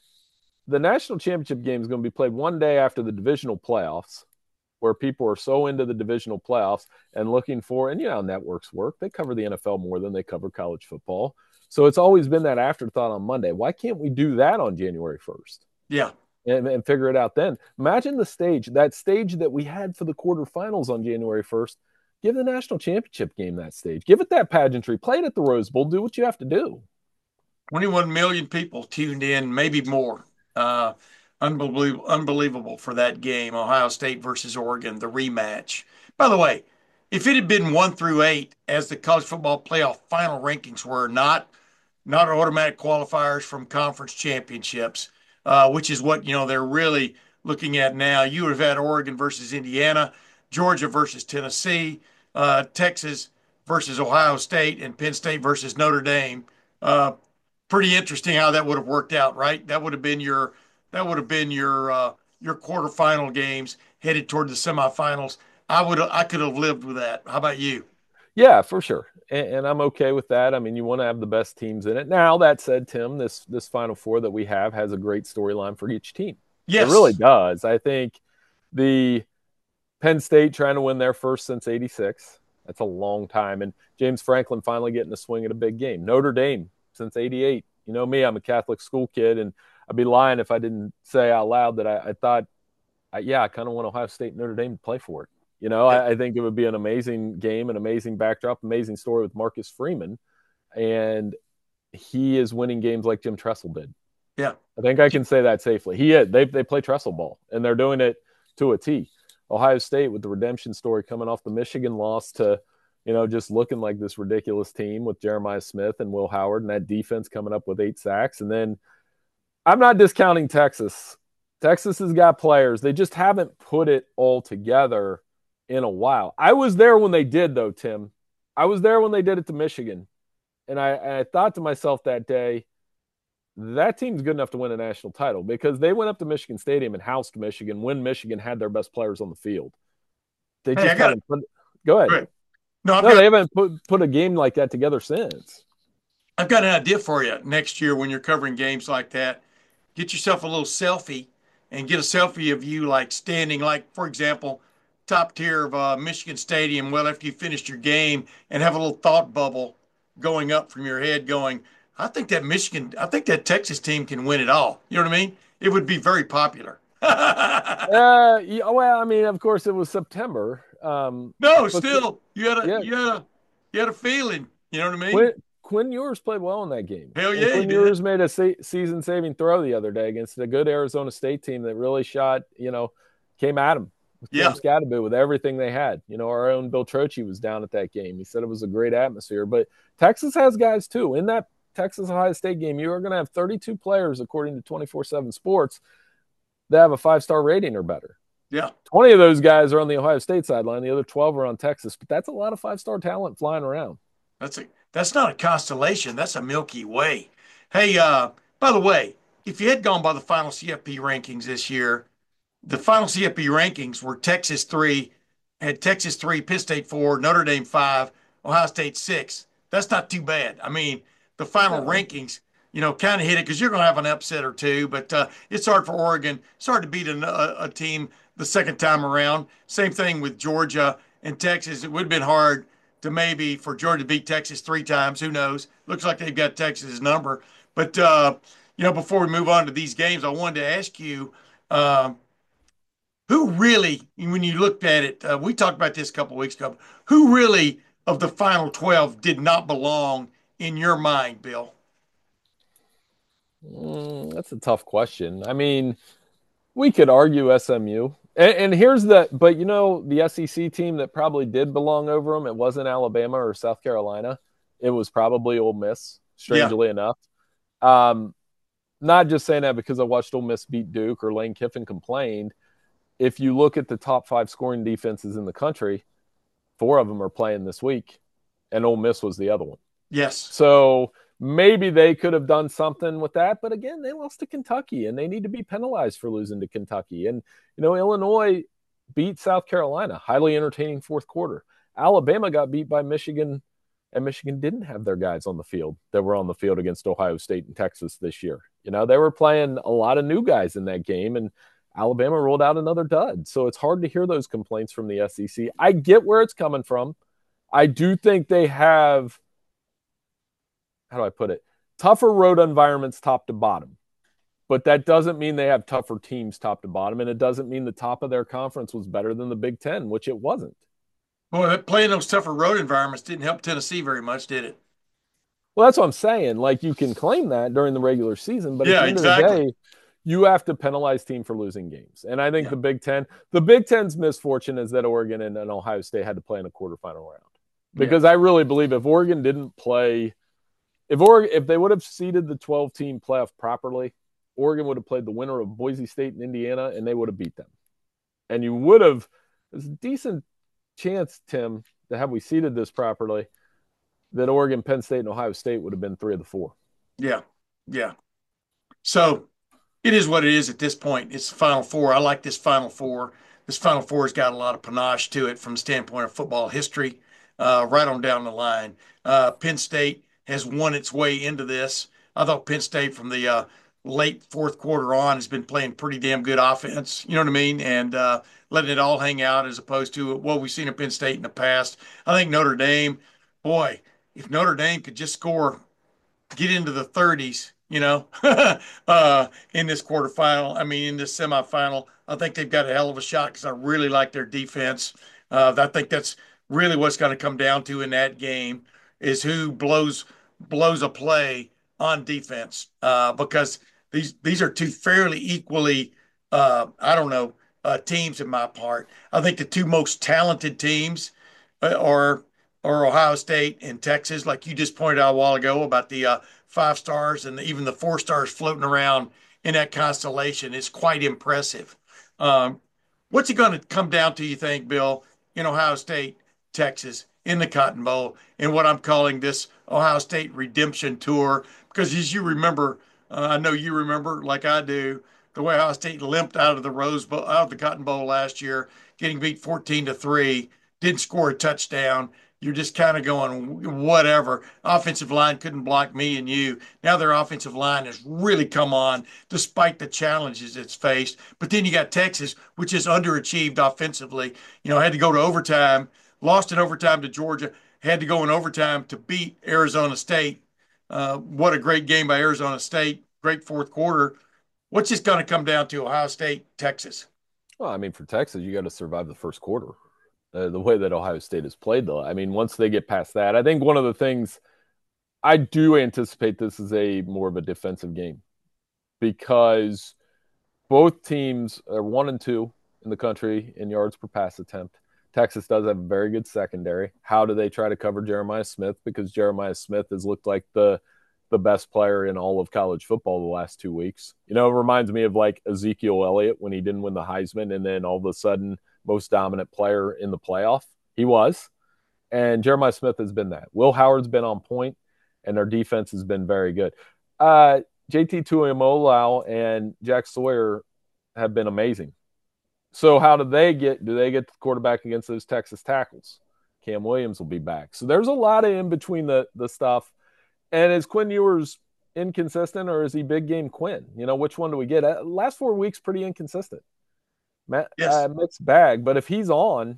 The national championship game is going to be played one day after the divisional playoffs, where people are so into the divisional playoffs and looking for, and you know how networks work. They cover the N F L more than they cover college football. So it's always been that afterthought on Monday. Why can't we do that on January first? Yeah. And, and figure it out then. Imagine the stage, that stage that we had for the quarterfinals on January first. Give the national championship game that stage. Give it that pageantry. Play it at the Rose Bowl. Do what you have to do. twenty-one million people tuned in, maybe more. Uh, unbelievable, unbelievable for that game, Ohio State versus Oregon, the rematch. By the way, if it had been one through eight, as the college football playoff final rankings were, not not automatic qualifiers from conference championships, uh, which is what you know they're really looking at now. You would have had Oregon versus Indiana, Georgia versus Tennessee, uh, Texas versus Ohio State, and Penn State versus Notre Dame. Uh, pretty interesting how that would have worked out, right? That would have been your that would have been your uh, your quarterfinal games headed toward the semifinals. I would I could have lived with that. How about you? Yeah, for sure. And, and I'm okay with that. I mean, you want to have the best teams in it. Now, that said, Tim, this this Final Four that we have has a great storyline for each team. Yes. It really does. I think the Penn State trying to win their first since eighty-six. That's a long time. And James Franklin finally getting a swing at a big game. Notre Dame since eighty-eight. You know me, I'm a Catholic school kid, and I'd be lying if I didn't say out loud that I, I thought, I, yeah, I kind of want Ohio State and Notre Dame to play for it. You know, I, I think it would be an amazing game, an amazing backdrop, amazing story with Marcus Freeman. And he is winning games like Jim Tressel did. Yeah. I think I can say that safely. He is. They, they play Tressel ball, and they're doing it to a T. Ohio State with the redemption story coming off the Michigan loss to, you know, just looking like this ridiculous team with Jeremiah Smith and Will Howard and that defense coming up with eight sacks. And then I'm not discounting Texas. Texas has got players. They just haven't put it all together in a while. I was there when they did, though, Tim. I was there when they did it to Michigan. And I, and I thought to myself that day, that team's good enough to win a national title because they went up to Michigan Stadium and housed Michigan when Michigan had their best players on the field. They just hey, haven't put, go ahead. Right. No, no got, they haven't put, put a game like that together since. I've got an idea for you next year when you're covering games like that. Get yourself a little selfie and get a selfie of you like standing, like, for example, top tier of uh, Michigan Stadium well after you finished your game and have a little thought bubble going up from your head going, I think that Michigan, I think that Texas team can win it all. You know what I mean? It would be very popular. uh, yeah, well, I mean, of course, it was September. Um, no, still, you had a, yeah. you had a, you had a feeling. You know what I mean? Quinn, Quinn Ewers played well in that game. Hell yeah, Quinn Ewers made a se- season-saving throw the other day against a good Arizona State team that really shot. You know, came at him. Yeah, Scatterby with everything they had. You know, our own Bill Trocchi was down at that game. He said it was a great atmosphere. But Texas has guys too. In that Texas Ohio State game, you are going to have thirty-two players, according to twenty-four seven Sports, that have a five-star rating or better. Yeah, twenty of those guys are on the Ohio State sideline. The other twelve are on Texas. But that's a lot of five-star talent flying around. That's a that's not a constellation. That's a Milky Way. Hey, uh, by the way, if you had gone by the final C F P rankings this year, the final C F P rankings were Texas three, had Texas three, Penn State four, Notre Dame five, Ohio State six. That's not too bad. I mean, the final yeah. rankings, you know, kind of hit it because you're going to have an upset or two, but uh, it's hard for Oregon. It's hard to beat a, a team the second time around. Same thing with Georgia and Texas. It would have been hard to maybe for Georgia to beat Texas three times. Who knows? Looks like they've got Texas's number. But, uh, you know, before we move on to these games, I wanted to ask you, uh, who really, when you looked at it, uh, we talked about this a couple of weeks ago, who really of the final twelve did not belong in your mind, Bill? Mm, that's a tough question. I mean, we could argue S M U. And, and here's the, but you know, the S E C team that probably did belong over them, it wasn't Alabama or South Carolina. It was probably Ole Miss, strangely yeah. enough. Um, not just saying that because I watched Ole Miss beat Duke or Lane Kiffin complained. If you look at the top five scoring defenses in the country, four of them are playing this week, and Ole Miss was the other one. Yes. So maybe they could have done something with that. But again, they lost to Kentucky, and they need to be penalized for losing to Kentucky. And, you know, Illinois beat South Carolina, highly entertaining fourth quarter. Alabama got beat by Michigan And Michigan didn't have their guys on the field that were on the field against Ohio State and Texas this year. You know, they were playing a lot of new guys in that game, and Alabama rolled out another dud. So it's hard to hear those complaints from the S E C. I get where it's coming from. I do think they have, how do I put it, tougher road environments top to bottom. But that doesn't mean they have tougher teams top to bottom, and it doesn't mean the top of their conference was better than the Big Ten, which it wasn't. Well, playing those tougher road environments didn't help Tennessee very much, did it? Well, that's what I'm saying. Like, you can claim that during the regular season, but at Yeah, the end exactly. of the day, you have to penalize team for losing games. And I think Yeah. the Big Ten, the Big Ten's misfortune is that Oregon and, and Ohio State had to play in a quarterfinal round. Because Yeah. I really believe if Oregon didn't play, if Oregon, if they would have seeded the twelve-team playoff properly, Oregon would have played the winner of Boise State and Indiana, and they would have beat them. And you would have, there's a decent chance, Tim, that had we seeded this properly, that Oregon, Penn State, and Ohio State would have been three of the four. Yeah. Yeah. So it is what it is at this point. It's the Final Four. I like this Final Four. This Final Four has got a lot of panache to it from the standpoint of football history, uh, right on down the line. Uh, Penn State has won its way into this. I thought Penn State from the uh, late fourth quarter on has been playing pretty damn good offense. You know what I mean? And uh, letting it all hang out as opposed to what we've seen at Penn State in the past. I think Notre Dame, boy, if Notre Dame could just score get into the thirties, you know, uh, in this quarterfinal. I mean, in this semifinal, I think they've got a hell of a shot because I really like their defense. Uh, I think that's really what's going to come down to in that game is who blows blows a play on defense uh, because these these are two fairly equally, uh, I don't know, uh, teams in my part. I think the two most talented teams uh, are or Ohio State and Texas, like you just pointed out a while ago about the uh, five stars and even the four stars floating around in that constellation. It's quite impressive. Um, what's it going to come down to, you think, Bill, in Ohio State, Texas, in the Cotton Bowl, in what I'm calling this Ohio State redemption tour? Because as you remember, uh, I know you remember, like I do, the way Ohio State limped out of the Rose Bowl, out of the Cotton Bowl last year, getting beat fourteen to three, didn't score a touchdown. You're just kind of going, whatever. Offensive line couldn't block me and you. Now their offensive line has really come on despite the challenges it's faced. But then you got Texas, which has underachieved offensively. You know, had to go to overtime, lost in overtime to Georgia, had to go in overtime to beat Arizona State. Uh, what a great game by Arizona State. Great fourth quarter. What's this going to come down to, Ohio State, Texas? Well, I mean, for Texas, you got to survive the first quarter. Uh, the way that Ohio State has played, though. I mean, once they get past that, I think one of the things I do anticipate this is a more of a defensive game because both teams are one and two in the country in yards per pass attempt. Texas does have a very good secondary. How do they try to cover Jeremiah Smith? Because Jeremiah Smith has looked like the the best player in all of college football the last two weeks. You know, it reminds me of like Ezekiel Elliott when he didn't win the Heisman, and then all of a sudden, most dominant player in the playoff. He was. And Jeremiah Smith has been that. Will Howard's been on point, and their defense has been very good. Uh, J T Tuimoloau and Jack Sawyer have been amazing. So how do they get, do they get the quarterback against those Texas tackles? Cam Williams will be back. So there's a lot of in between the, the stuff. And is Quinn Ewers inconsistent or is he big game Quinn? You know, which one do we get? Uh, last four weeks, pretty inconsistent. Matt, Yes. uh, mixed bag. But if he's on,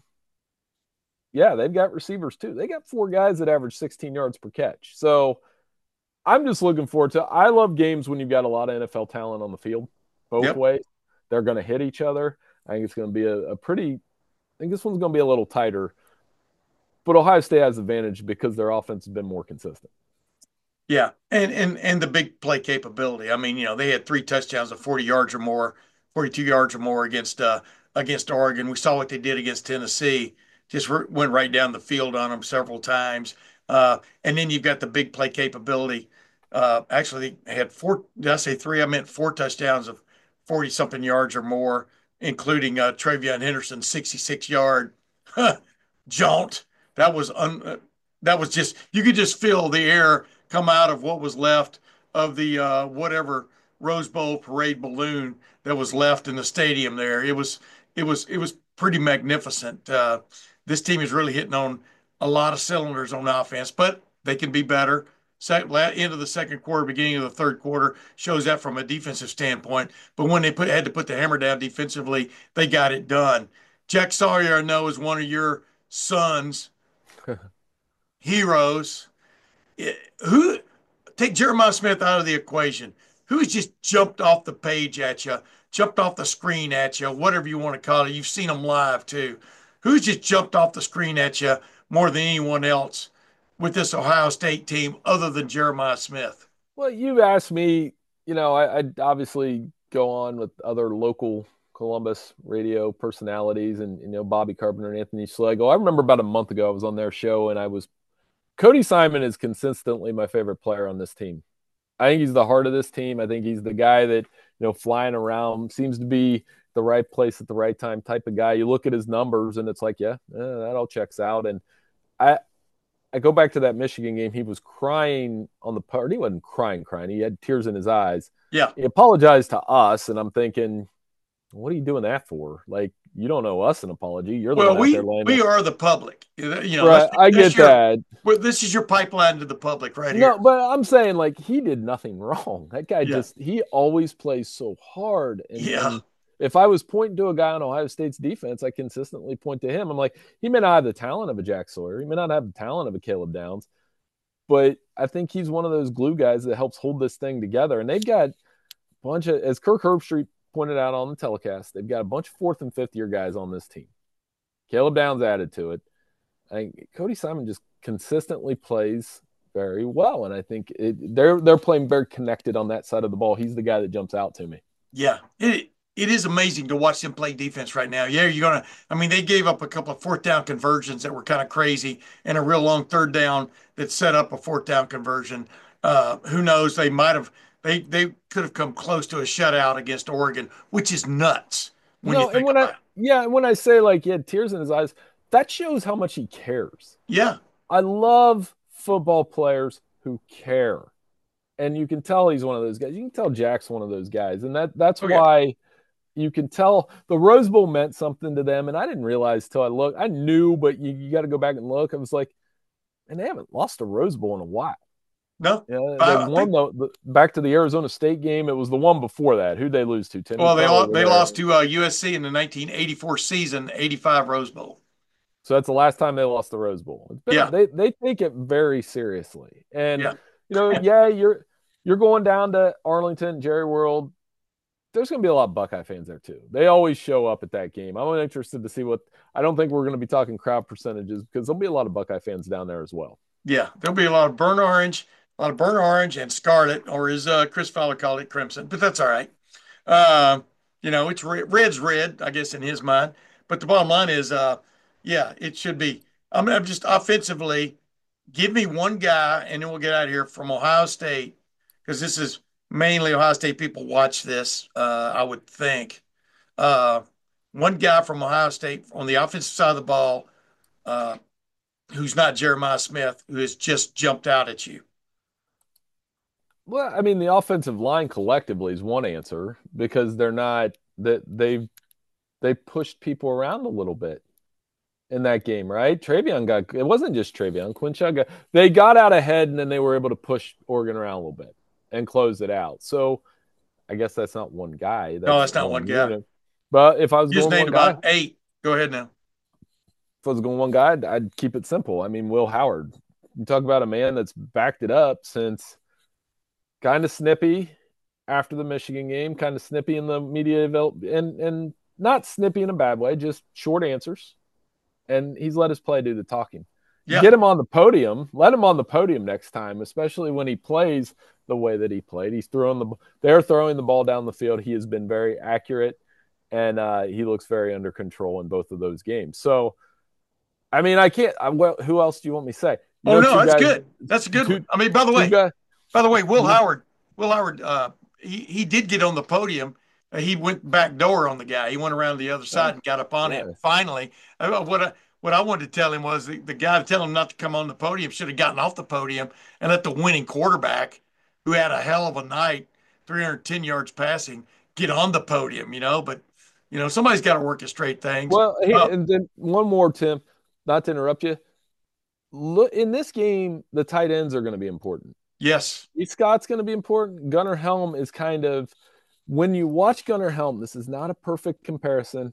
yeah, they've got receivers too. They got four guys that average sixteen yards per catch. So I'm just looking forward to, I love games when you've got a lot of N F L talent on the field, both Yep. ways. They're going to hit each other. I think it's going to be a, a pretty, I think this one's going to be a little tighter. But Ohio State has advantage because their offense has been more consistent. Yeah, and and and the big play capability. I mean, you know, they had three touchdowns of forty yards or more, forty-two yards or more against uh against Oregon. We saw what they did against Tennessee. Just re- went right down the field on them several times. Uh, and then you've got the big play capability. Uh, actually, they had four. Did I say three? I meant four touchdowns of forty something yards or more, including uh, Travion Henderson's sixty-six yard jaunt. That was un. uh, That was just you could just feel the air come out of what was left of the uh, whatever Rose Bowl parade balloon that was left in the stadium there. It was it was it was pretty magnificent. Uh, this team is really hitting on a lot of cylinders on offense, but They can be better. Second, end of the second quarter, beginning of the third quarter shows that from a defensive standpoint. But when they put had to put the hammer down defensively, they got it done. Jack Sawyer, I know, is one of your sons' heroes. Who take Jeremiah Smith out of the equation? Who's just jumped off the page at you, jumped off the screen at you, whatever you want to call it? You've seen them live too. Who's just jumped off the screen at you more than anyone else with this Ohio State team other than Jeremiah Smith? Well, you've asked me, you know, I, I obviously go on with other local Columbus radio personalities and, you know, Bobby Carpenter and Anthony Schlegel. I remember about a month ago, I was on their show and I was, Cody Simon is consistently my favorite player on this team. I think he's the heart of this team. I think he's the guy that, you know, flying around seems to be the right place at the right time type of guy. You look at his numbers and it's like, yeah, eh, that all checks out. And I, I go back to that Michigan game. He was crying on the part. He wasn't crying, crying. He had tears in his eyes. Yeah. He apologized to us. And I'm thinking, what are you doing that for? Like, you don't owe us an apology. You're the well, one we, out there laying we up. are the public. You know, right, that's, I that's get your, that. Well, this is your pipeline to the public right no, here. but I'm saying, like, he did nothing wrong. That guy Yeah. just, he always plays so hard. And, Yeah. and if I was pointing to a guy on Ohio State's defense, I consistently point to him. I'm like, he may not have the talent of a Jack Sawyer. He may not have the talent of a Caleb Downs, but I think he's one of those glue guys that helps hold this thing together. And they've got a bunch of, as Kirk Herbstreit pointed out on the telecast, they've got a bunch of fourth and fifth year guys on this team. Caleb Downs added to it. I think Cody Simon just consistently plays very well, and I think it, they're they're playing very connected on that side of the ball. He's the guy that jumps out to me. Yeah, it it is amazing to watch them play defense right now. Yeah, you're gonna. I mean, they gave up a couple of fourth down conversions that were kind of crazy, and a real long third down that set up a fourth down conversion. Uh, who knows? They might have. They they could have come close to a shutout against Oregon, which is nuts when no, you and think when about I it. yeah, and when I say like he had tears in his eyes, that shows how much he cares. Yeah, I love football players who care. And you can tell he's one of those guys. You can tell Jack's one of those guys. And that that's okay. why you can tell the Rose Bowl meant something to them. And I didn't realize till I looked. I knew, but you, you got to go back and look. I was like, and they haven't lost a Rose Bowl in a while. No, Yeah, you know, I, they I won think, the, the back to the Arizona State game. It was the one before that. Who'd they lose to? Tim well, they Keller lost, they there. lost to uh, U S C in the nineteen eighty-four season, eighty-five Rose Bowl. So that's the last time they lost the Rose Bowl. It's been, Yeah, they they take it very seriously. And yeah, you know, yeah, you're you're going down to Arlington, Jerry World. There's going to be a lot of Buckeye fans there too. They always show up at that game. I'm interested to see what. I don't think we're going to be talking crowd percentages because there'll be a lot of Buckeye fans down there as well. yeah. There'll be a lot of burnt orange, a lot of burnt orange and scarlet, or as uh, Chris Fowler called it, crimson. But that's all right. Uh, you know, it's red, red's red, I guess, in his mind. But the bottom line is, uh, yeah, it should be. I mean, I'm just offensively. Give me one guy, and then we'll get out of here from Ohio State, because this is mainly Ohio State people watch this. Uh, I would think. Uh, one guy from Ohio State on the offensive side of the ball, uh, who's not Jeremiah Smith, who has just jumped out at you. Well, I mean, the offensive line collectively is one answer because they're not that they've they pushed people around a little bit in that game, right? Travion got it wasn't just Travion, Quinshon got they got out ahead and then they were able to push Oregon around a little bit and close it out. So I guess that's not one guy. That's No, that's not one guy. unit. But if I was You just going named one guy, about eight. Go ahead now. if I was going one guy, I'd, I'd keep it simple. I mean, Will Howard. You talk about a man that's backed it up since kind of snippy after the Michigan game, kind of snippy in the media and and not snippy in a bad way, just short answers. And he's let his play do the talking. Yeah. Get him on the podium. Let him on the podium next time, especially when he plays the way that he played. He's throwing the they're throwing the ball down the field. He has been very accurate, and uh, he looks very under control in both of those games. So, I mean, I can't. I, well, who else do you want me to say? You Oh know, no, that's guys, good. That's a good two, one. I mean, by the way, guys, by the way, Will Mhm. Howard, Will Howard, uh, he he did get on the podium. Uh, he went back door on the guy. He went around the other side and got up on Yeah. him. Finally, uh, what I, what I wanted to tell him was the, the guy telling him not to come on the podium should have gotten off the podium and let the winning quarterback, who had a hell of a night, three hundred ten yards passing, get on the podium. You know, but you know somebody's got to orchestrate things. Well, he, Uh, and then one more, Tim. Not to interrupt you. look in this game, the tight ends are going to be important. Yes. Lee Scott's going to be important. Gunnar Helm is kind of when you watch Gunnar Helm, this is not a perfect comparison.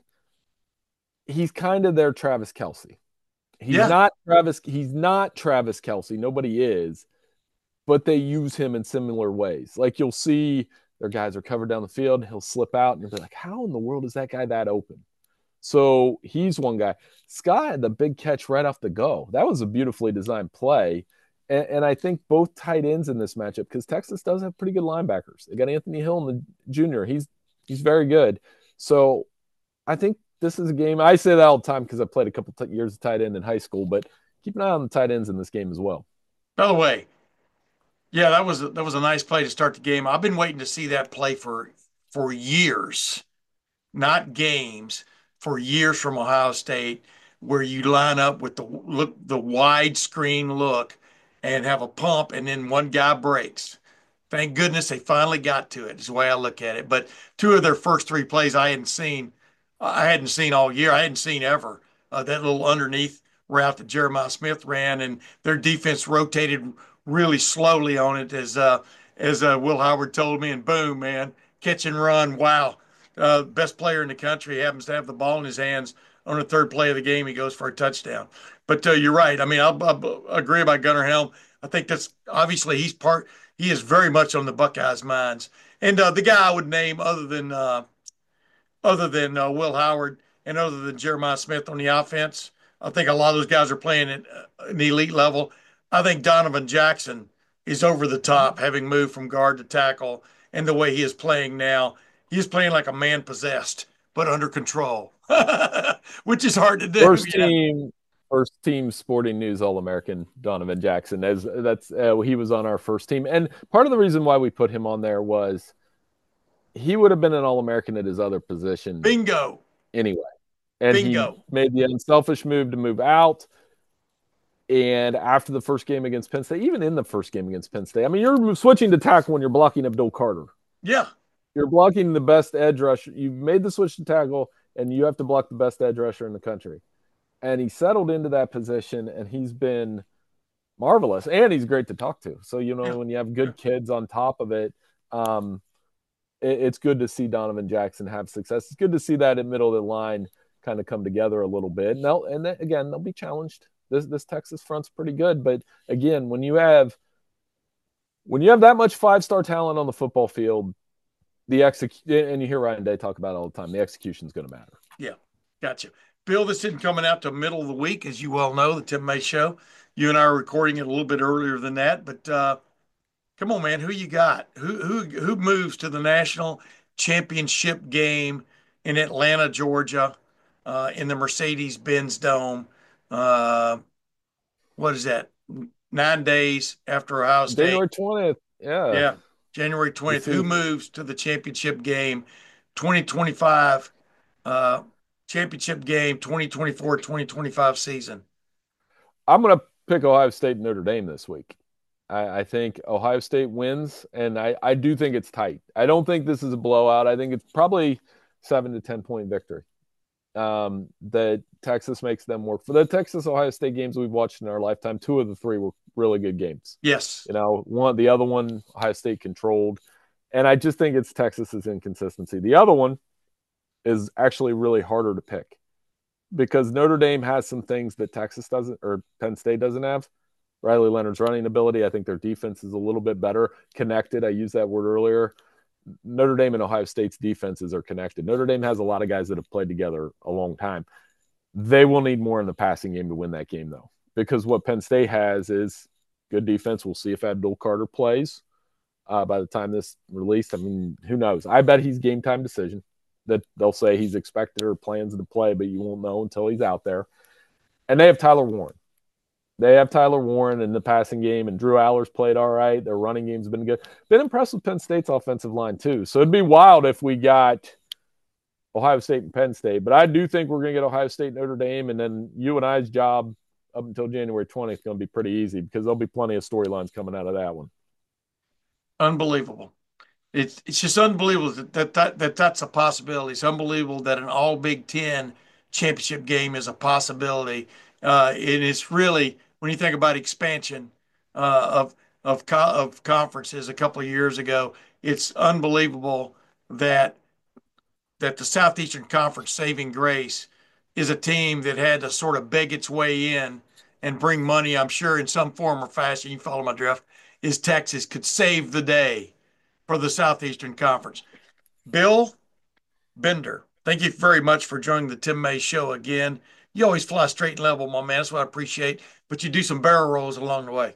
He's kind of their Travis Kelce. He's Yeah. not Travis. He's not Travis Kelce. Nobody is, but they use him in similar ways. Like you'll see their guys are covered down the field, and he'll slip out, and you'll be like, "How in the world is that guy that open?" So he's one guy. Scott had the big catch right off the go. That was a beautifully designed play. And, and I think both tight ends in this matchup, because Texas does have pretty good linebackers. They got Anthony Hill in the junior. He's he's very good. So I think this is a game. I say that all the time because I played a couple t- years of tight end in high school, but keep an eye on the tight ends in this game as well. By the way, yeah, that was a, that was a nice play to start the game. I've been waiting to see that play for for years, not games, for years from Ohio State, where you line up with the look the wide screen look and have a pump, and then one guy breaks. Thank goodness they finally got to it. Is the way I look at it. But two of their first three plays I hadn't seen, I hadn't seen all year. I hadn't seen ever. Uh, that little underneath route that Jeremiah Smith ran, and their defense rotated really slowly on it, as uh, as uh, Will Howard told me. And boom, man, catch and run. Wow, uh, best player in the country happens to have the ball in his hands on the third play of the game. He goes for a touchdown. But uh, you're right. I mean, I, I agree about Gunnar Helm. I think that's obviously he's part he is very much on the Buckeyes' minds. And uh, the guy I would name, other than uh, other than uh, Will Howard and other than Jeremiah Smith on the offense, I think a lot of those guys are playing at uh, an elite level. I think Donovan Jackson is over the top, having moved from guard to tackle, and the way he is playing now, he is playing like a man possessed, but under control, which is hard to do. First Yeah, team, first team Sporting News All American Donovan Jackson. As that's uh, he was on our first team, and part of the reason why we put him on there was he would have been an All American at his other position bingo, anyway. And he bingo. made the unselfish move to move out. And after the first game against Penn State, even in the first game against Penn State, I mean, you're switching to tackle when you're blocking Abdul Carter. Yeah, You're blocking the best edge rusher. You've made the switch to tackle, and you have to block the best edge rusher in the country. And he settled into that position, and he's been marvelous. And he's great to talk to. So, you yeah, know, when you have yeah. good kids on top of it, um, it, it's good to see Donovan Jackson have success. It's good to see that in middle of the line kind of come together a little bit. And, they'll, and then, again, they'll be challenged. This this Texas front's pretty good, but again, when you have when you have that much five star talent on the football field, the execute and you hear Ryan Day talk about it all the time. The execution is going to matter. Yeah, gotcha. Bill, this isn't coming out till middle of the week, as you well know, the Tim May Show. You and I are recording it a little bit earlier than that, but uh, come on, man, who you got? Who who who moves to the national championship game in Atlanta, Georgia, uh, in the Mercedes-Benz Dome? Uh, what is that? Nine days after Ohio State. January twentieth. Yeah. Yeah, January This twentieth. Who is moves to the championship game twenty twenty-five uh, championship game twenty twenty-four twenty twenty-five season? I'm going to pick Ohio State and Notre Dame this week. I, I think Ohio State wins, and I, I do think it's tight. I don't think this is a blowout. I think it's probably seven to ten point victory. Um, that Texas makes them work. For the Texas Ohio State games we've watched in our lifetime, two of the three were really good games. Yes. You know, one the other one Ohio State controlled, and I just think it's Texas's inconsistency. The other one is actually really harder to pick because Notre Dame has some things that Texas doesn't or Penn State doesn't have. Riley Leonard's running ability. I think their defense is a little bit better connected. I used that word earlier. Notre Dame and Ohio State's defenses are connected. Notre Dame has a lot of guys that have played together a long time. They will need more in the passing game to win that game, though, because what Penn State has is good defense. We'll see if Abdul Carter plays uh, by the time this released. I mean, who knows? I bet he's game time decision that they'll say he's expected or plans to play, but you won't know until he's out there. And they have Tyler Warren. They have Tyler Warren in the passing game, and Drew Aller's played all right. Their running game's been good. Been impressed with Penn State's offensive line, too. So it'd be wild if we got Ohio State and Penn State. But I do think we're going to get Ohio State and Notre Dame, and then you and I's job up until January twentieth is going to be pretty easy because there'll be plenty of storylines coming out of that one. Unbelievable. It's it's just unbelievable that, that, that, that that's a possibility. It's unbelievable that an all Big Ten championship game is a possibility. Uh, and it's really when you think about expansion uh, of of co- of conferences a couple of years ago. It's unbelievable that that the Southeastern Conference saving grace is a team that had to sort of beg its way in and bring money, I'm sure, in some form or fashion. You follow my drift, is Texas could save the day for the Southeastern Conference. Bill Bender, thank you very much for joining the Tim May Show again. You always fly straight and level, my man. That's what I appreciate. But you do some barrel rolls along the way.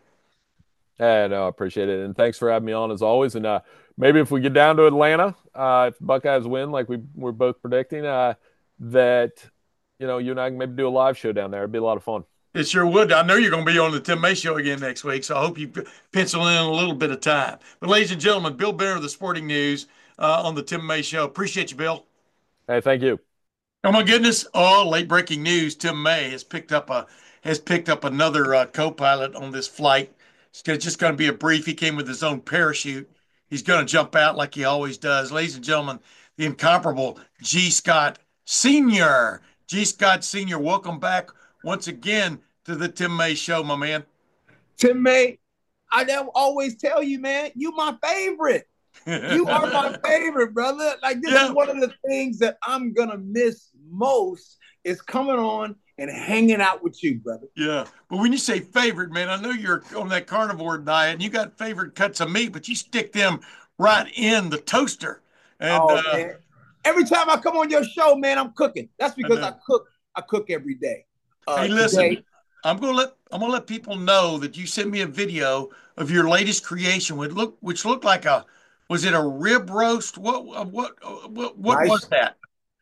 Yeah, no, I appreciate it, and thanks for having me on as always. And uh, maybe if we get down to Atlanta, uh, if the Buckeyes win, like we we're both predicting, uh, that you know you and I can maybe do a live show down there. It'd be a lot of fun. It sure would. I know you're going to be on the Tim May Show again next week, so I hope you pencil in a little bit of time. But, ladies and gentlemen, Bill Bender of the Sporting News uh, on the Tim May Show. Appreciate you, Bill. Hey, thank you. Oh my goodness! Oh, late breaking news! Tim May has picked up a has picked up another uh, co-pilot on this flight. It's just going to be a brief. He came with his own parachute. He's going to jump out like he always does. Ladies and gentlemen, the incomparable G. Scott Senior G. Scott Senior Welcome back once again to the Tim May Show, my man. Tim May, I always tell you, man, you my favorite. You are my favorite, brother. Like, this yeah. is one of the things that I'm going to miss most is coming on and hanging out with you, brother. Yeah. But when you say favorite, man, I know you're on that carnivore diet and you got favorite cuts of meat, but you stick them right in the toaster. And oh, uh, man. Every time I come on your show, man, I'm cooking. That's because I, I cook. I cook every day. Uh, hey, listen, today, I'm gonna let I'm gonna let people know that you sent me a video of your latest creation, which look which looked like a was it a rib roast? What what what what nice, was that?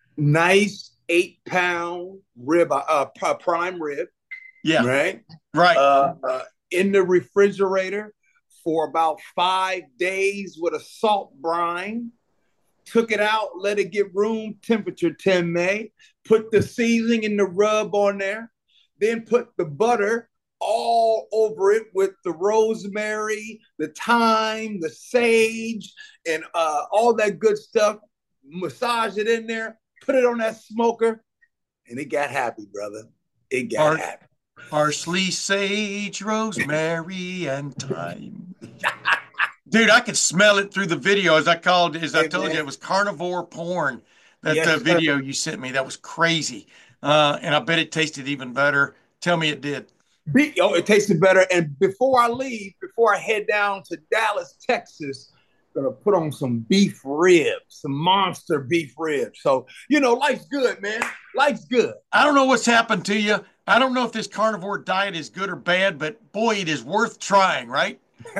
Nice eight pound rib, uh, prime rib. Yeah, right, right. Uh, uh, in the refrigerator for about five days with a salt brine. Took it out, let it get room temperature. Tim May put the seasoning and the rub on there. Then put the butter all over it with the rosemary, the thyme, the sage, and uh, all that good stuff. Massage it in there, put it on that smoker, and it got happy, brother. It got Par- happy. Parsley, sage, rosemary, and thyme. Dude, I could smell it through the video. As I called, as I hey, told man. you, it was carnivore porn. That yes, uh, video you sent me, that was crazy. Uh, and I bet it tasted even better. Tell me it did. Be, oh, it tasted better. And before I leave, before I head down to Dallas, Texas, I'm gonna put on some beef ribs, some monster beef ribs. So, you know, life's good, man. Life's good. I don't know what's happened to you. I don't know if this carnivore diet is good or bad, but boy, it is worth trying, right?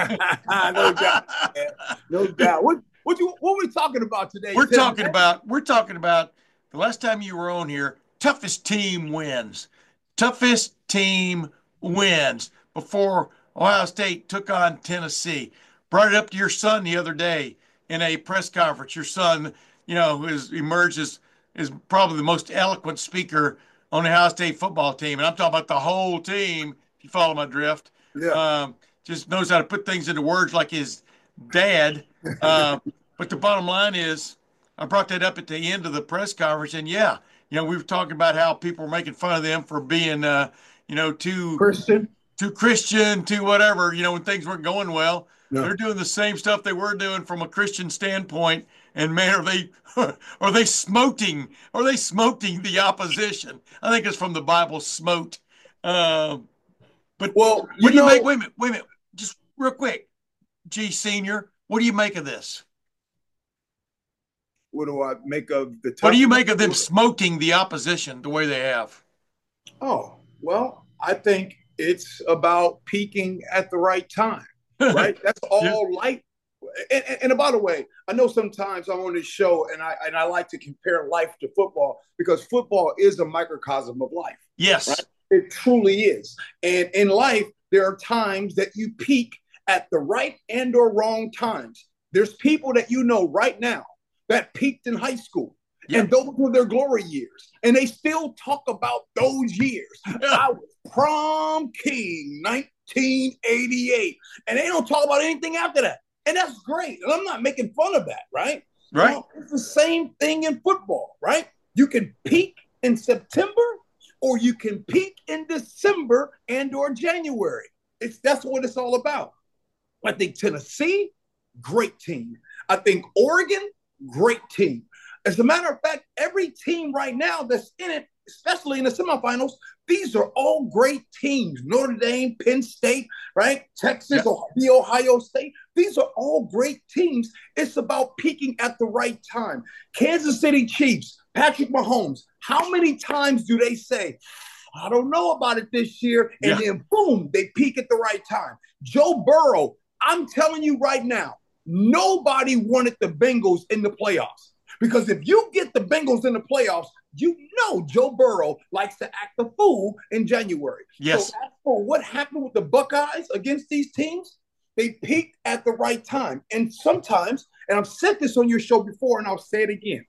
No doubt, man. No doubt. What what you what we talking about today? We're Tim? talking about we're talking about the last time you were on here. Toughest team wins. Toughest team wins before Ohio State took on Tennessee. Brought it up to your son the other day in a press conference. Your son, you know, has emerged as is probably the most eloquent speaker on the Ohio State football team, and I'm talking about the whole team. If you follow my drift, yeah. Um, just knows how to put things into words like his dad. Uh, but the bottom line is, I brought that up at the end of the press conference, and yeah, you know, we were talking about how people were making fun of them for being, uh, you know, too Christian, too Christian, too whatever. You know, when things weren't going well, no. They're doing the same stuff they were doing from a Christian standpoint. And man, are they are they smoting? Are they smoting the opposition? I think it's from the Bible, smote. Uh, but well, what do know, you make? Wait a minute, wait a minute. Just real quick, G Senior, what do you make of this? What do I make of the? What do you make of them smoting the opposition the way they have? Oh, well, I think it's about peaking at the right time, right? That's all yeah. light. And, and, and by the way, I know sometimes I'm on this show and I and I like to compare life to football because football is a microcosm of life. Yes. Right? It truly is. And in life, there are times that you peak at the right and or wrong times. There's people that you know right now that peaked in high school. Yep. And those were their glory years. And they still talk about those years. Yeah. I was prom king, nineteen eighty-eight. And they don't talk about anything after that. And that's great. And I'm not making fun of that, right? Right. You know, it's the same thing in football, right? You can peak in September or you can peak in December and or January. It's that's what it's all about. I think Tennessee, great team. I think Oregon, great team. As a matter of fact, every team right now that's in it, especially in the semifinals, these are all great teams. Notre Dame, Penn State, right? Texas, yep. the Ohio State. These are all great teams. It's about peaking at the right time. Kansas City Chiefs, Patrick Mahomes, how many times do they say, I don't know about it this year, and yeah. then boom, they peak at the right time. Joe Burrow, I'm telling you right now, nobody wanted the Bengals in the playoffs. Because if you get the Bengals in the playoffs, you know Joe Burrow likes to act the fool in January. Yes. So as for what happened with the Buckeyes against these teams, they peaked at the right time. And sometimes, and I've said this on your show before, and I'll say it again,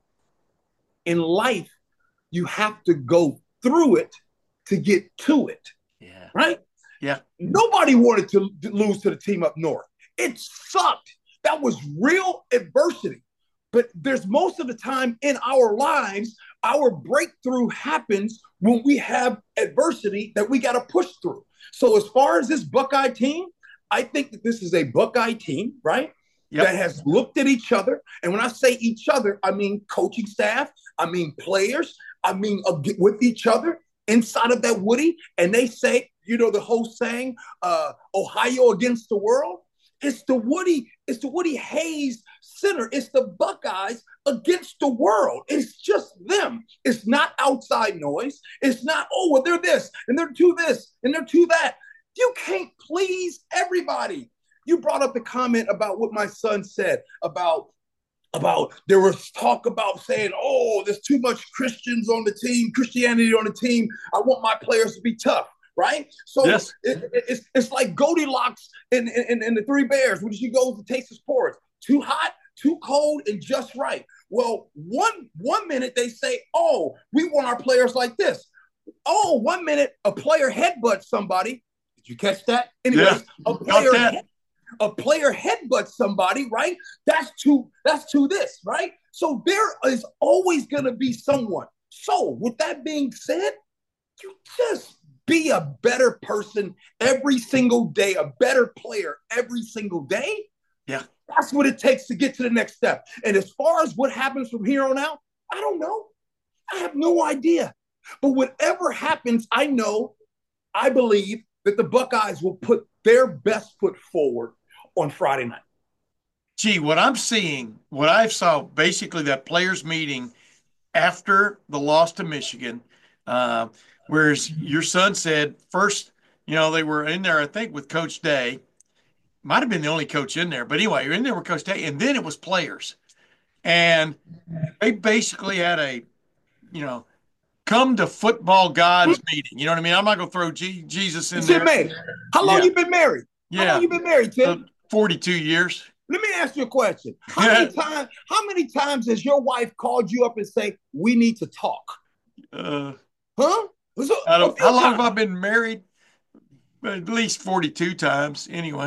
in life, you have to go through it to get to it. Yeah. Right? Yeah. Nobody wanted to lose to the team up north. It sucked. That was real adversity. But there's most of the time in our lives, our breakthrough happens when we have adversity that we got to push through. So as far as this Buckeye team, I think that this is a Buckeye team, right? Yep. That has looked at each other. And when I say each other, I mean coaching staff, I mean players, I mean uh, with each other inside of that Woody. And they say, you know, the whole saying, uh, Ohio against the world. It's the Woody, it's the Woody Hayes Center. It's the Buckeyes against the world. It's just them. It's not outside noise. It's not, oh, well, they're this, and they're to this, and they're to that. You can't please everybody. You brought up the comment about what my son said about, about there was talk about saying, oh, there's too much Christians on the team, Christianity on the team. I want my players to be tough. Right? So yes. it, it, it's it's like Goldilocks in, in, in the Three Bears when she goes to taste the spores. Too hot, too cold, and just right. Well, one one minute they say, oh, we want our players like this. Oh, one minute a player headbutts somebody. Did you catch that? Anyways, yeah, a player head, a player headbutts somebody, right? That's too that's to this, right? So there is always gonna be someone. So with that being said, you just be a better person every single day, a better player every single day. Yeah. That's what it takes to get to the next step. And as far as what happens from here on out, I don't know. I have no idea. But whatever happens, I know, I believe that the Buckeyes will put their best foot forward on Friday night. Gee, what I'm seeing, what I saw, basically that players meeting after the loss to Michigan, uh, whereas your son said first, you know, they were in there, I think, with Coach Day. Might have been the only coach in there. But anyway, you're in there with Coach Day. And then it was players. And they basically had a, you know, come to football God's meeting. You know what I mean? I'm not going to throw G- Jesus in there. How long yeah. you been married? How yeah. long you been married, Tim? Uh, forty-two years. Let me ask you a question. How many times, how many times has your wife called you up and say, we need to talk? Uh, huh? So, I don't, how long time. have I been married? At least forty-two times, anyway.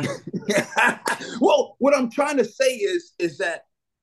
Well, what I'm trying to say is, is that,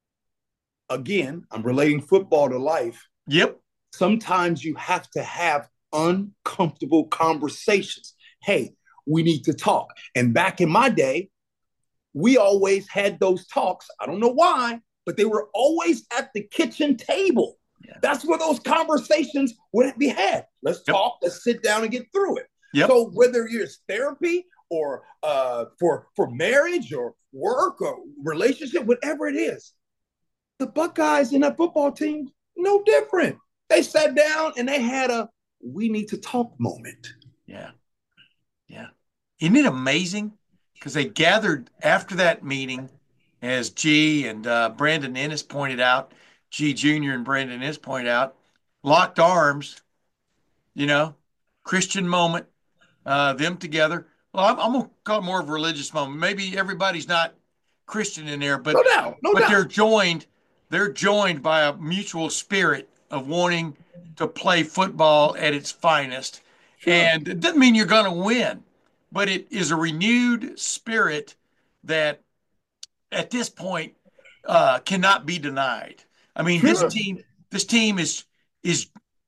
again, I'm relating football to life. Yep. Sometimes you have to have uncomfortable conversations. Hey, we need to talk. And back in my day, we always had those talks. I don't know why, but they were always at the kitchen table. Yeah. That's where those conversations would be had. Let's yep. talk. Let's sit down and get through it. Yep. So whether it's therapy or uh, for for marriage or work or relationship, whatever it is, the Buckeyes in that football team, no different. They sat down and they had a we need to talk moment. Yeah. Yeah. Isn't it amazing? Because they gathered after that meeting, as G and uh, Brandon Ennis pointed out, G Junior and Brandon Ennis pointed out, locked arms, you know, Christian moment, uh, them together. Well, I'm, I'm going to call it more of a religious moment. Maybe everybody's not Christian in there, but, no doubt, no but doubt. they're joined, they're joined by a mutual spirit of wanting to play football at its finest. Sure. And it doesn't mean you're going to win, but it is a renewed spirit that at this point uh, cannot be denied. I mean, sure. this team, this team is, is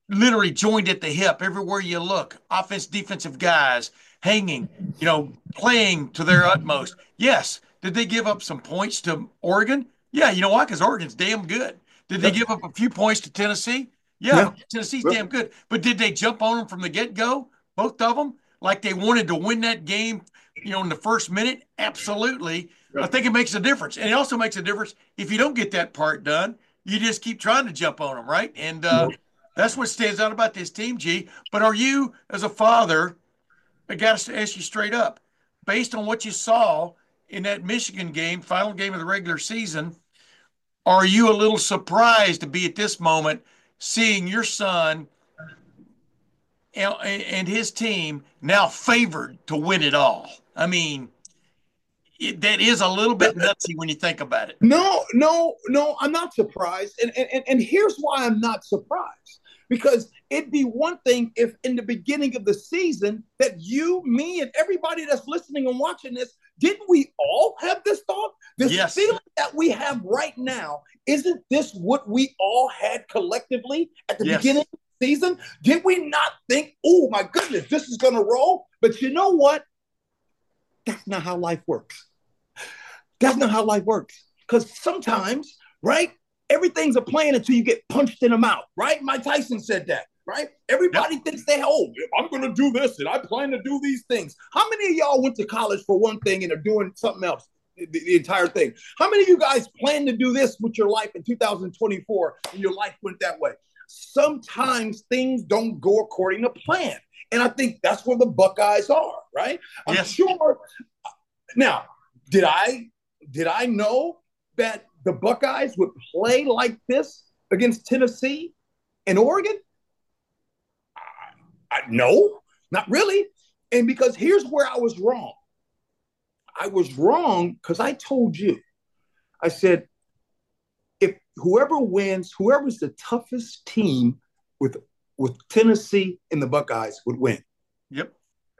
literally joined at the hip everywhere you look. Offense, defensive guys hanging, you know, playing to their utmost. Yes. Did they give up some points to Oregon? Yeah. You know why? Because Oregon's damn good. Did they Yep. give up a few points to Tennessee? Yeah, Yeah. but Tennessee's Yep. damn good. But did they jump on them from the get-go? Both of them? Like they wanted to win that game, you know, in the first minute? Absolutely. I Yep. think it makes a difference. And it also makes a difference if you don't get that part done, you just keep trying to jump on them, right? And uh, Yep. that's what stands out about this team, G. But are you, as a father, I got to ask you straight up, based on what you saw in that Michigan game, final game of the regular season, are you a little surprised to be at this moment seeing your son and, and his team now favored to win it all? I mean, it, that is a little bit nutsy when you think about it. No, no, no, I'm not surprised. And, and, and here's why I'm not surprised. Because it'd be one thing if in the beginning of the season that you, me, and everybody that's listening and watching this, didn't we all have this thought? This Yes. feeling that we have right now, isn't this what we all had collectively at the Yes. beginning of the season? Did we not think, oh my goodness, this is going to roll? But you know what? That's not how life works. That's not how life works. Because sometimes, right, everything's a plan until you get punched in the mouth, right? Mike Tyson said that, right? Everybody Yep. thinks they, oh, I'm going to do this and I plan to do these things. How many of y'all went to college for one thing and are doing something else, the, the entire thing? How many of you guys plan to do this with your life in two thousand twenty-four and your life went that way? Sometimes things don't go according to plan. And I think that's where the Buckeyes are, right? I'm Yes. sure. Now, did I did I know that the Buckeyes would play like this against Tennessee and Oregon? I, I, no, not really. And because here's where I was wrong. I was wrong because I told you, I said, if whoever wins, whoever's the toughest team with, with Tennessee and the Buckeyes would win. Yep.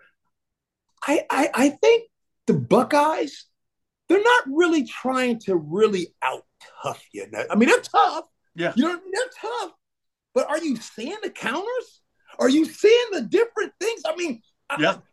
I, I, I think the Buckeyes, they're not really trying to really out tough you. I mean, they're tough. Yeah. You know, they're tough. But are you seeing the counters? Are you seeing the different things? I mean, Yeah. I,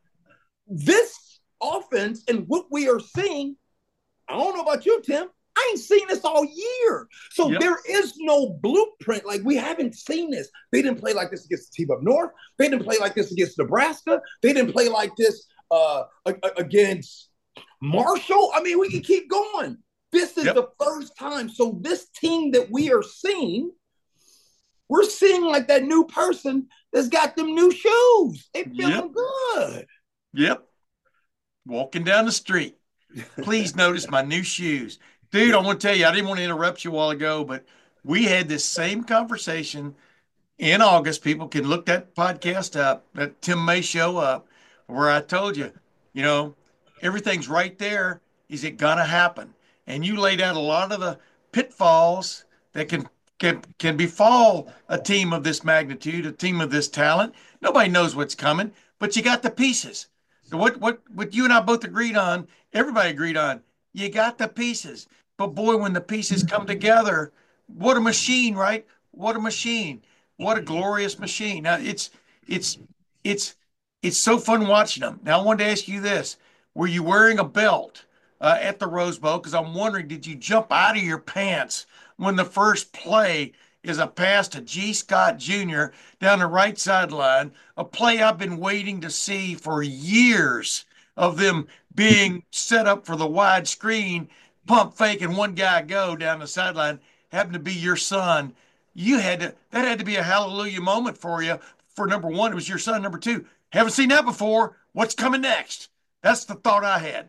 this offense and what we are seeing, I don't know about you, Tim. I ain't seen this all year. So Yep. there is no blueprint. Like, we haven't seen this. They didn't play like this against the team up north. They didn't play like this against Nebraska. They didn't play like this uh, against Marshall. I mean, we can keep going. This is Yep. the first time. So this team that we are seeing, we're seeing like that new person that's got them new shoes. They feeling Yep. good. Yep. Walking down the street. Please notice my new shoes. Dude, I want to tell you, I didn't want to interrupt you a while ago, but we had this same conversation in August. People can look that podcast up, that Tim May show up, where I told you, you know, everything's right there. Is it going to happen? And you laid out a lot of the pitfalls that can can can befall a team of this magnitude, a team of this talent. Nobody knows what's coming, but you got the pieces. So what what what you and I both agreed on, everybody agreed on, you got the pieces. But boy, when the pieces come together, what a machine, right? What a machine. What a glorious machine. Now it's it's it's it's so fun watching them. Now I wanted to ask you this. Were you wearing a belt uh, at the Rose Bowl? Because I'm wondering, did you jump out of your pants when the first play is a pass to G. Scott Junior down the right sideline, a play I've been waiting to see for years of them being set up for the wide screen, pump fake, and one guy go down the sideline, happened to be your son. You had to, that had to be a hallelujah moment for you. For number one, it was your son. Number two, haven't seen that before. What's coming next? That's the thought I had.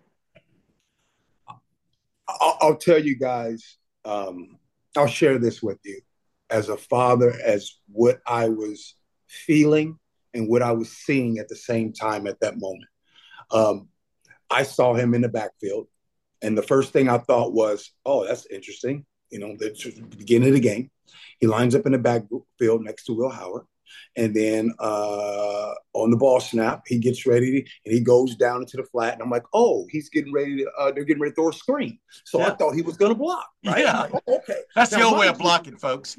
I'll, I'll tell you guys, um, I'll share this with you as a father, as what I was feeling and what I was seeing at the same time at that moment. Um, I saw him in the backfield, and the first thing I thought was, oh, that's interesting. You know, the beginning of the game, he lines up in the backfield next to Will Howard. And then uh, on the ball snap, he gets ready to, and he goes down into the flat. And I'm like, oh, he's getting ready to, uh, they're getting ready to throw a screen. So Yeah. I thought he was going to block. Right? Yeah. Like, oh, okay. That's Now, the old way of mind you- blocking, folks. Yeah.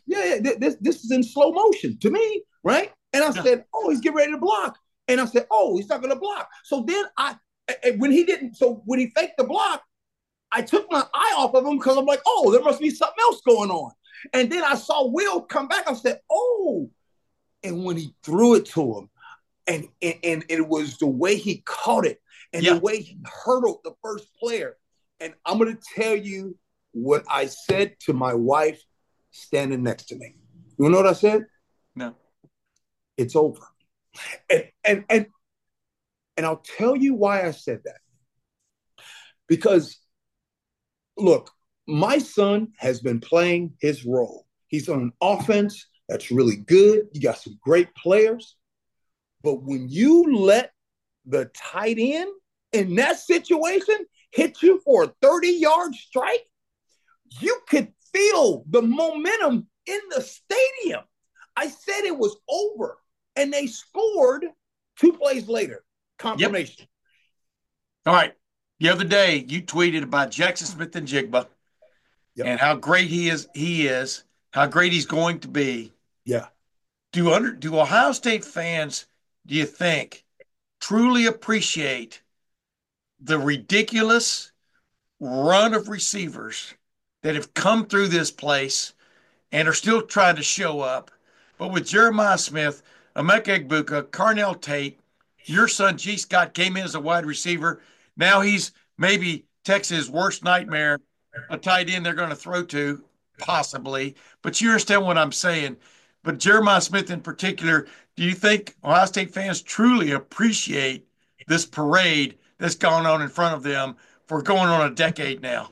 yeah, yeah, this this is in slow motion to me, right? And I Yeah. said, oh, he's getting ready to block. And I said, oh, he's not going to block. So then I, when he didn't, so when he faked the block, I took my eye off of him because I'm like, oh, there must be something else going on. And then I saw Will come back. I said, oh. And when he threw it to him, and, and, and it was the way he caught it and Yeah. the way he hurdled the first player. And I'm going to tell you what I said to my wife standing next to me. You know what I said? No. It's over. And, and, and, and I'll tell you why I said that. Because, look, my son has been playing his role. He's on an offense that's really good. You got some great players. But when you let the tight end in that situation hit you for a thirty-yard strike, you could feel the momentum in the stadium. I said it was over, and they scored two plays later. Confirmation. Yep. All right. The other day, you tweeted about Jackson Smith-Njigba yep. and how great he is. He is how great he's going to be. Yeah. Do under do Ohio State fans, do you think, truly appreciate the ridiculous run of receivers that have come through this place and are still trying to show up? But with Jeremiah Smith, Emeka Egbuka, Carnell Tate, your son G. Scott came in as a wide receiver. Now he's maybe Texas' worst nightmare, a tight end they're going to throw to, possibly. But you understand what I'm saying. But Jeremiah Smith in particular, do you think Ohio State fans truly appreciate this parade that's gone on in front of them for going on a decade now?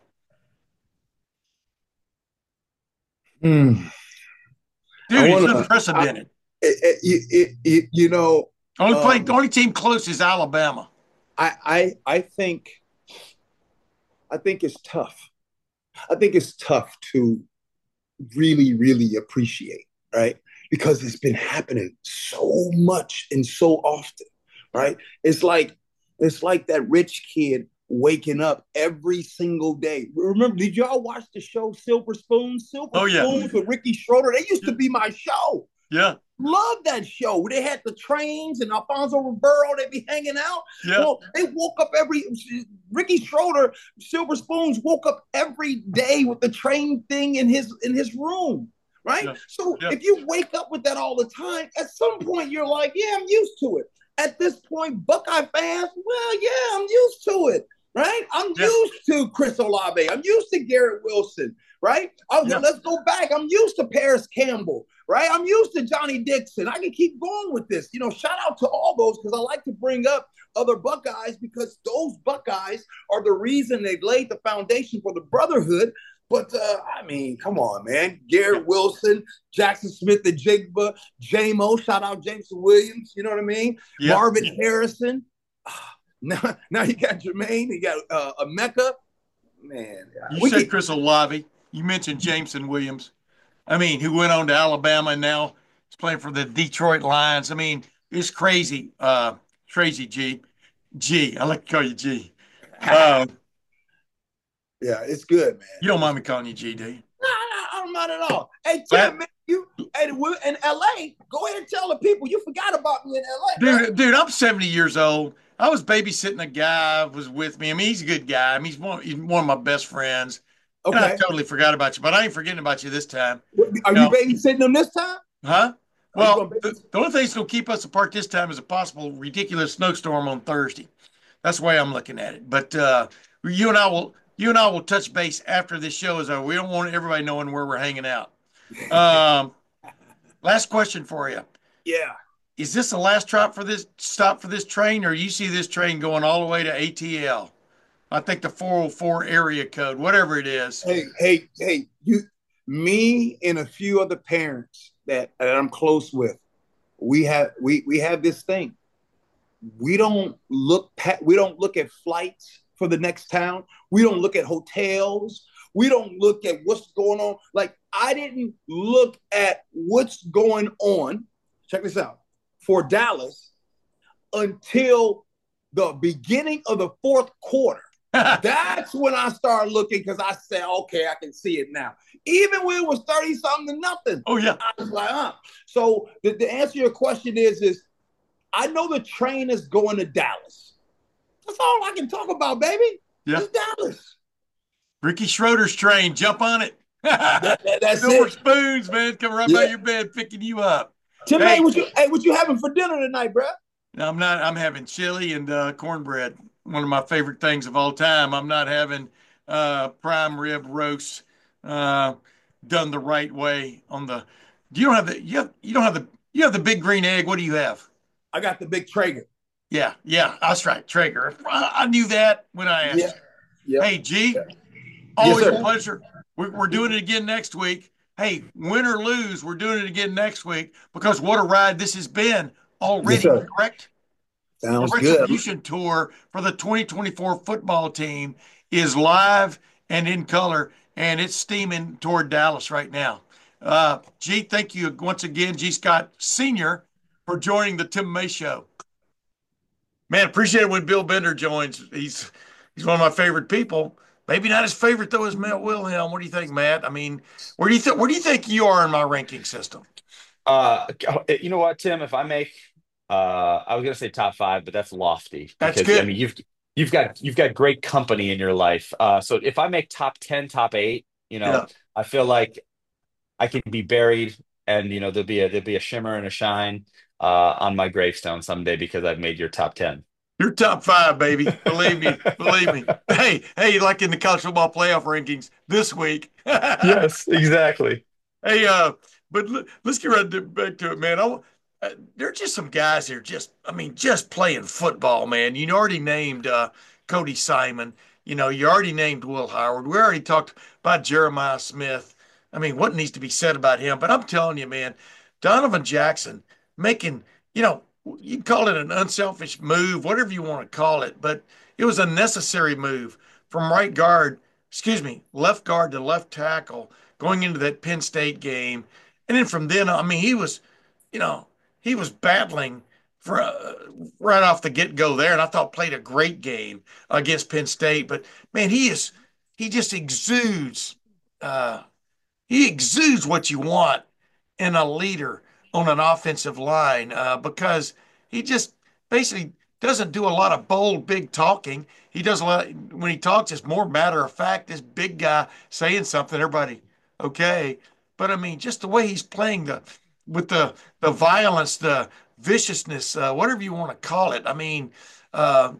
Mm. Dude, wanna, it's unprecedented. I, it, it, it, you know, only um, playing, the only team close is Alabama. I, I, I think, I think it's tough. I think it's tough to really, really appreciate, right? Because it's been happening so much and so often, right? It's like, it's like that rich kid waking up every single day. Remember, did y'all watch the show Silver Spoons? Silver oh, yeah. Spoons with Ricky Schroeder. They used to be my show. Yeah. Love that show. They had the trains and Alfonso Ribeiro, they'd be hanging out. Yeah. Well, they woke up every, Ricky Schroeder, Silver Spoons woke up every day with the train thing in his in his room, right? Yeah. So yeah. if you wake up with that all the time, at some point you're like, yeah, I'm used to it. At this point, Buckeye fans, well, yeah, I'm used to it, right? I'm yeah. used to Chris Olave. I'm used to Garrett Wilson, right? Oh, yeah. Let's go back. I'm used to Paris Campbell, right? I'm used to Johnny Dixon. I can keep going with this. You know, shout out to all those because I like to bring up other Buckeyes because those Buckeyes are the reason they laid the foundation for the brotherhood. But, uh, I mean, come on, man. Garrett Wilson, Jackson Smith-Njigba, J-Mo, shout out Jameson Williams, you know what I mean? Yeah. Marvin Harrison. Now, now you got Jermaine, you got uh, Emeka. Man. You said can... Chris Olave. You mentioned Jameson Williams. I mean, who went on to Alabama and now is playing for the Detroit Lions. I mean, it's crazy. Uh, crazy, G. G. I like to call you G. Um, yeah, it's good, man. You don't mind me calling you G, do you? No, no, I don't mind at all. Hey, Tim, man, you and we're in L A. Go ahead and tell the people you forgot about me in L A. Dude, man. dude, I'm seventy years old. I was babysitting a guy who was with me. I mean, he's a good guy. I mean, he's one, he's one of my best friends. Okay. And I totally forgot about you, but I ain't forgetting about you this time. Are you, you know? babysitting them this time? Huh? Well, the, the only thing that's going to keep us apart this time is a possible ridiculous snowstorm on Thursday. That's the way I'm looking at it. But uh, you and I will you and I will touch base after this show is over. We don't want everybody knowing where we're hanging out. Um, last question for you. Yeah. Is this the last stop for this stop for this train, or you see this train going all the way to A T L? I think the four oh four area code, whatever it is. Hey, hey, hey, you, me and a few other parents that, that I'm close with, we have we we have this thing. We don't look we don't look at flights for the next town. We don't look at hotels. We don't look at what's going on. Like, I didn't look at what's going on. Check this out. For Dallas until the beginning of the fourth quarter. That's when I started looking because I said, okay, I can see it now. Even when it was thirty something to nothing. Oh, yeah. I was like, huh. So the, the answer to your question is, is I know the train is going to Dallas. That's all I can talk about, baby. Yeah. It's Dallas. Ricky Schroeder's train. Jump on it. That, that, that's Silver it. spoons, man, coming right by Yeah. your bed, picking you up. Tim, Hey. hey, what you hey, what you having for dinner tonight, bro? I'm not. I'm having chili and uh, cornbread. One of my favorite things of all time. I'm not having uh, prime rib roast uh, done the right way on the. You don't have the. You have. You don't have the. You have the big green egg. What do you have? I got the big Traeger. Yeah, yeah. That's right, Traeger. I, I knew that when I asked. Yeah. You. Yeah. Hey, G. Yeah. Always Yes, a pleasure. We're, we're doing it again next week. Hey, win or lose, we're doing it again next week because what a ride this has been already. Yes, correct? Sounds the good. Retribution Tour for the twenty twenty-four football team is live and in color, and it's steaming toward Dallas right now. Uh, G, thank you once again, G. Scott Senior, for joining the Tim May Show. Man, appreciate it when Bill Bender joins. He's he's one of my favorite people. Maybe not as favorite though as Matt Wilhelm. What do you think, Matt? I mean, where do you think where do you think you are in my ranking system? Uh, you know what, Tim? If I make, uh, I was gonna say top five, but that's lofty That's because I good. mean you've you've got you've got great company in your life. Uh, so if I make top ten, top eight, you know, Yeah. I feel like I can be buried, and you know there'll be a there'll be a shimmer and a shine uh, on my gravestone someday because I've made your top ten. You're top five, baby. Believe me. Believe me. Hey, hey, like in the college football playoff rankings this week. Yes, exactly. Hey, uh, but l- let's get right to, back to it, man. I, uh, there are just some guys here, just I mean, just playing football, man. You already named uh, Cody Simon. You know, you already named Will Howard. We already talked about Jeremiah Smith. I mean, what needs to be said about him? But I'm telling you, man, Donovan Jackson making, you know, you can call it an unselfish move, whatever you want to call it, but it was a necessary move from right guard, excuse me, left guard to left tackle going into that Penn State game. And then from then on, I mean, he was, you know, he was battling for uh, right off the get go there. And I thought played a great game against Penn State. But man, he is, he just exudes, uh, he exudes what you want in a leader on an offensive line uh, because he just basically doesn't do a lot of bold, big talking. He does a lot, when he talks, it's more matter of fact. This big guy saying something, everybody, okay. But I mean, just the way he's playing the with the the violence, the viciousness, uh, whatever you want to call it. I mean, uh,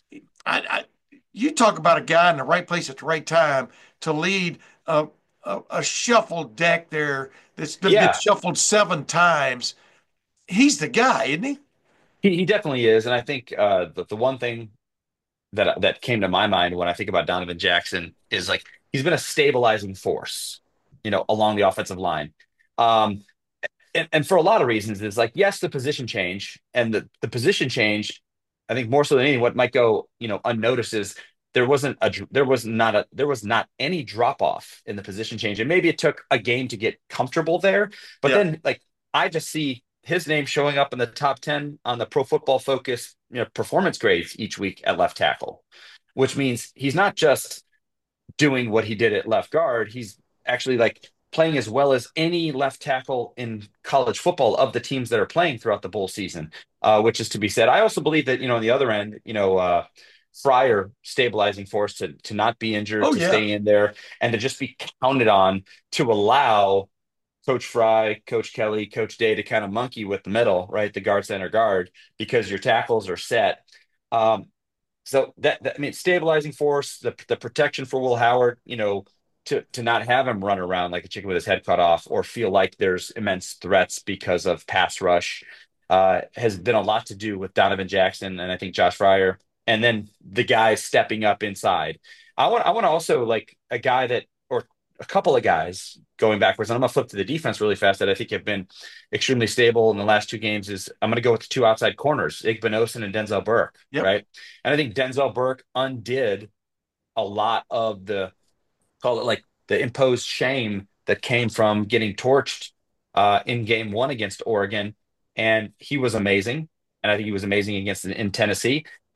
I, I you talk about a guy in the right place at the right time to lead a a, a shuffled deck there that's been Yeah, shuffled seven times. He's the guy, isn't he? he, he definitely is, and I think uh, the the one thing that that came to my mind when I think about Donovan Jackson is like he's been a stabilizing force, you know, along the offensive line. Um, and, and for a lot of reasons, it's like, yes, the position change and the, the position change, I think more so than anything, what might go, you know, unnoticed is there wasn't a, there was not a, there was not any drop off in the position change. And maybe it took a game to get comfortable there, but Yeah. then like, I just see his name showing up in the top ten on the Pro Football Focus, you know, performance grades each week at left tackle, which means he's not just doing what he did at left guard. He's actually like playing as well as any left tackle in college football of the teams that are playing throughout the bowl season, uh, which is to be said. I also believe that, you know, on the other end, you know, uh, Fryer stabilizing force to to not be injured, Oh to yeah. stay in there, and to just be counted on to allow Coach Fry, Coach Kelly, Coach Day to kind of monkey with the middle, right? The guard center guard, because your tackles are set. Um, so that, that I mean, stabilizing force, the the protection for Will Howard, you know, to to not have him run around like a chicken with his head cut off or feel like there's immense threats because of pass rush, uh, has been a lot to do with Donovan Jackson and I think Josh Fryer, and then the guys stepping up inside. I want I want to also like a guy that or a couple of guys going backwards. And I'm gonna flip to the defense really fast that I think have been extremely stable in the last two games. Is I'm gonna go with the two outside corners, Igbinosun and Denzel Burke, Yep. right? And I think Denzel Burke undid a lot of the call it like the imposed shame that came from getting torched uh, in game one against Oregon. And he was amazing. And I think he was amazing against in Tennessee.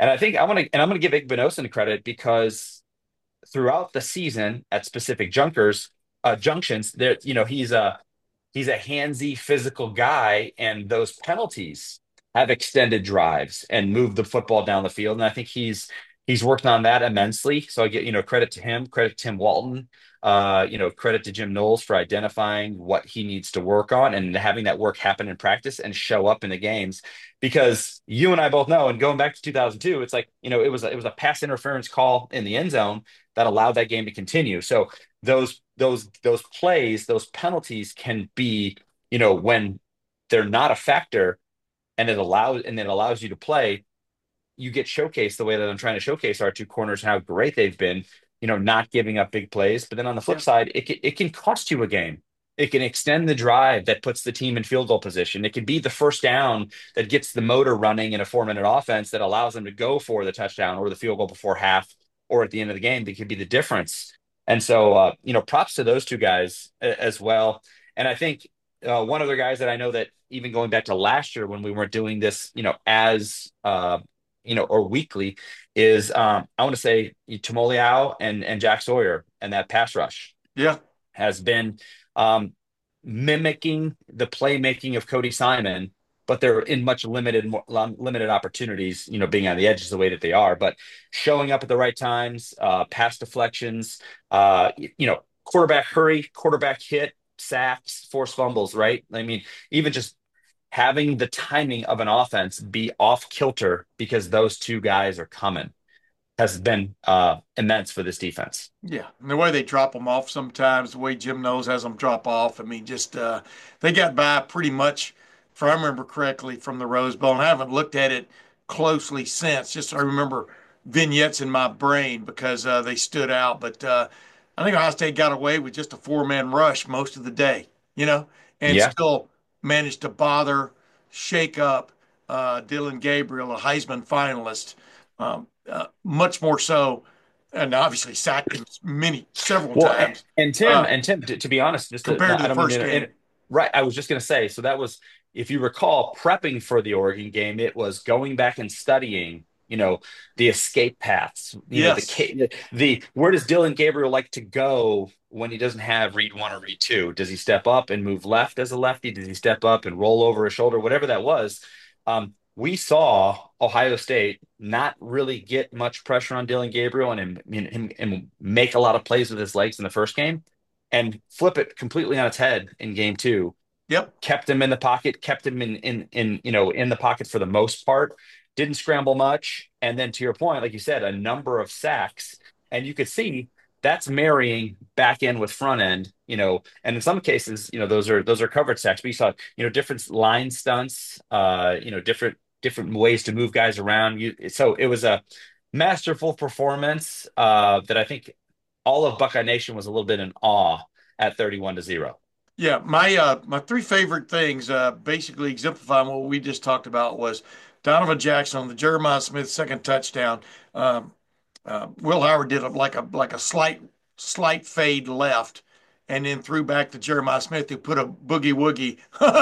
And I think I want to, and I'm going to give Igbinosun credit because throughout the season at specific junkers, uh, junctions, there, you know, he's a he's a handsy, physical guy, and those penalties have extended drives and moved the football down the field. And I think he's he's worked on that immensely. So I get, you know, credit to him, credit to Tim Walton, uh, you know, credit to Jim Knowles for identifying what he needs to work on and having that work happen in practice and show up in the games. Because you and I both know, and going back to two thousand two, it's like, you know, it was a, it was a pass interference call in the end zone that allowed that game to continue. So those those those plays, those penalties can be, you know, when they're not a factor and it allows and it allows you to play, you get showcased the way that I'm trying to showcase our two corners and how great they've been, you know, not giving up big plays. But then on the flip Yeah. side, it can, it can cost you a game. It can extend the drive that puts the team in field goal position. It could be the first down that gets the motor running in a four minute offense that allows them to go for the touchdown or the field goal before half or at the end of the game. That could be the difference. And so, uh, you know, props to those two guys a- as well. And I think uh, one other guys that I know that even going back to last year when we weren't doing this, you know, as uh, you know, or weekly is um, I want to say Tomoliau and and Jack Sawyer and that pass rush Yeah. has been um, mimicking the playmaking of Cody Simon, but they're in much limited more, limited opportunities, you know, being on the edges the way that they are, but showing up at the right times, uh, pass deflections, uh, you know, quarterback hurry, quarterback hit, sacks, forced fumbles, right? I mean, even just having the timing of an offense be off kilter because those two guys are coming has been uh, immense for this defense. Yeah, and the way they drop them off sometimes, the way Jim knows has them drop off. I mean, just uh, they got by pretty much, if I remember correctly, from the Rose Bowl. And I haven't looked at it closely since. Just I remember vignettes in my brain because uh, they stood out. But uh, I think Ohio State got away with just a four-man rush most of the day, you know, and Yeah. still managed to bother, shake up uh, Dylan Gabriel, a Heisman finalist, um, uh, much more so and obviously sacked him many several Well, and, times and Tim, uh, and Tim, to, to be honest, just to, compared not, to I the don't mean first to, game. and, right. I was just going to say, so that was, if you recall, prepping for the Oregon game, it was going back and studying, you know, the escape paths, you know, the, Yes. ca- the, where does Dylan Gabriel like to go when he doesn't have read one or read two? Does he step up and move left as a lefty? Does he step up and roll over his shoulder? Whatever that was. Um, we saw Ohio State not really get much pressure on Dylan Gabriel and him, him, him make a lot of plays with his legs in the first game and flip it completely on its head in game two. Yep. Kept him in the pocket, kept him in in in you know in the pocket for the most part. Didn't scramble much, and then to your point, like you said, a number of sacks, and you could see that's marrying back end with front end. You know, and in some cases, you know, those are those are covered sacks. But you saw, you know, different line stunts, uh, you know, different different ways to move guys around. You so it was a masterful performance uh, that I think all of Buckeye Nation was a little bit in awe at thirty-one to zero. Yeah, my uh, my three favorite things, uh, basically exemplifying what we just talked about, was Donovan Jackson on the Jeremiah Smith second touchdown. Um, uh, Will Howard did a, like a like a slight slight fade left, and then threw back to Jeremiah Smith, who put a boogie woogie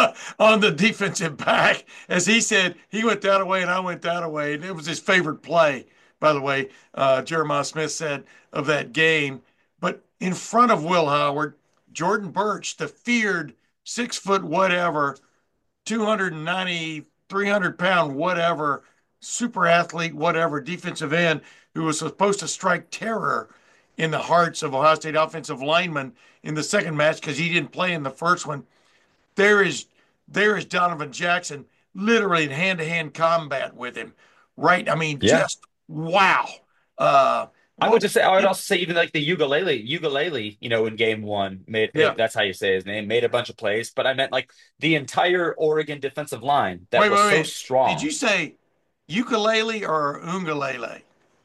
on the defensive back. As he said, he went that way and I went that way, and it was his favorite play, by the way. Uh, Jeremiah Smith said of that game. But in front of Will Howard, Jordan Birch, the feared six foot whatever, two ninety, three hundred pound whatever, super athlete, whatever, defensive end, who was supposed to strike terror in the hearts of Ohio State offensive linemen in the second match because he didn't play in the first one. There is there is Donovan Jackson literally in hand to hand combat with him. Right? I mean, Yeah. just wow. Uh, I would what, just say I would also say even like the ukulele, ukulele, you know, in game one made yeah. it, that's how you say his name, made a bunch of plays. But I meant like the entire Oregon defensive line that Wait, was wait, so wait. Did strong. you say ukulele or ungalele?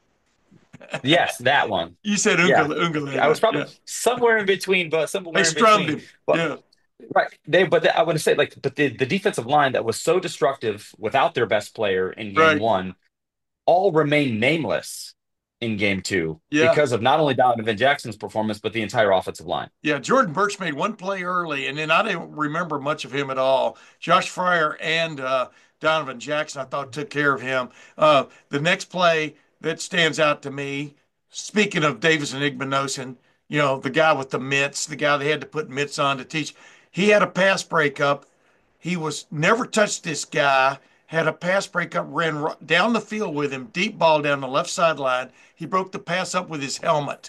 Yes, that one. You said Yeah. ungalele. I was Ungalele. probably Yeah. somewhere in between, but They somewhere in strummed between. him. But Yeah. right, they but the, I want to say like, but the the defensive line that was so destructive without their best player in game Right. one all remain nameless in game two Yeah. because of not only Donovan Jackson's performance, but the entire offensive line. Yeah, Jordan Burch made one play early, and then I didn't remember much of him at all. Josh Fryer and uh, Donovan Jackson, I thought, took care of him. Uh, the next play that stands out to me, speaking of Davis and Igbinosin, you know, the guy with the mitts, the guy they had to put mitts on to teach, he had a pass breakup. He was never touched this guy, had a pass breakup, ran r- down the field with him, deep ball down the left sideline. He broke the pass up with his helmet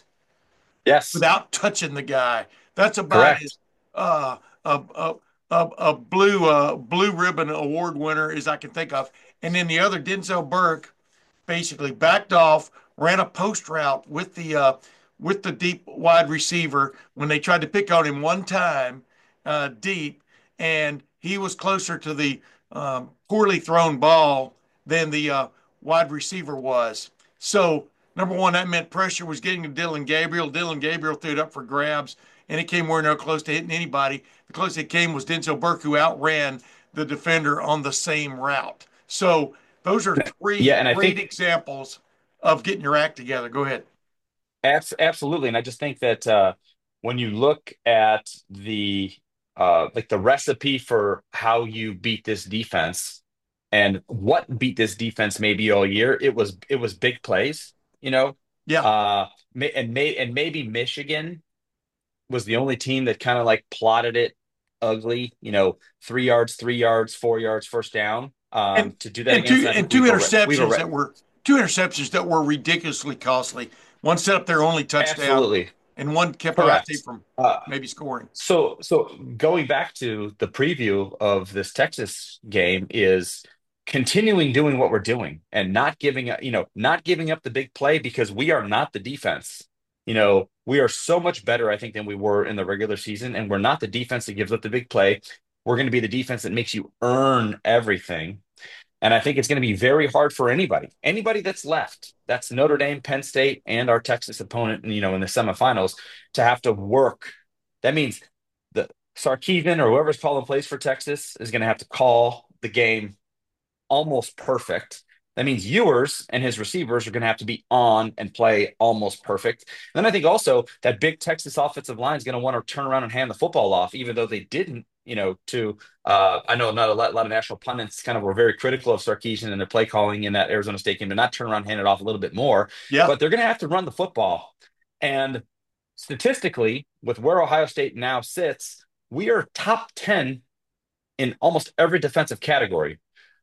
Yes, without touching the guy. That's about correct. as uh, a, a, a, a blue uh, blue ribbon award winner as I can think of. And then the other, Denzel Burke, basically backed off, ran a post route with the uh, with the deep wide receiver when they tried to pick on him one time uh, deep, and he was closer to the um, poorly thrown ball than the uh, wide receiver was. So number one, that meant pressure was getting to Dylan Gabriel. Dylan Gabriel threw it up for grabs, and it came where no close to hitting anybody. The closest it came was Denzel Burke, who outran the defender on the same route. So those are three Yeah, and I great think examples of getting your act together. Go ahead. abs absolutely, and I just think that uh, when you look at the uh, like the recipe for how you beat this defense and what beat this defense maybe all year, it was it was big plays, you know, Yeah. uh, may, and may and maybe Michigan was the only team that kind of like plotted it ugly, you know, three yards, three yards, four yards, first down. And Um, to do that and against, two and I and think two we've already we've interceptions already that were two interceptions that were ridiculously costly. One set up their only touchdown, absolutely and one kept Ohio State correct. from Uh, maybe scoring. so so going back to the preview of this Texas game is continuing doing what we're doing and not giving up, you know, not giving up the big play because we are not the defense. You know, we are so much better, I think, than we were in the regular season, and we're not the defense that gives up the big play. We're going to be the defense that makes you earn everything. And I think it's going to be very hard for anybody, anybody that's left. That's Notre Dame, Penn State, and our Texas opponent, you know, in the semifinals, to have to work. That means the Sarkeesian or whoever's calling plays for Texas is going to have to call the game almost perfect. That means Ewers and his receivers are going to have to be on and play almost perfect. Then I think also that big Texas offensive line is going to want to turn around and hand the football off, even though they didn't, you know, to, uh, I know not a lot, a lot of national pundits kind of were very critical of Sarkeesian and their play calling in that Arizona State game to not turn around and hand it off a little bit more, Yeah. but they're going to have to run the football. And statistically, with where Ohio State now sits, we are top ten in almost every defensive category.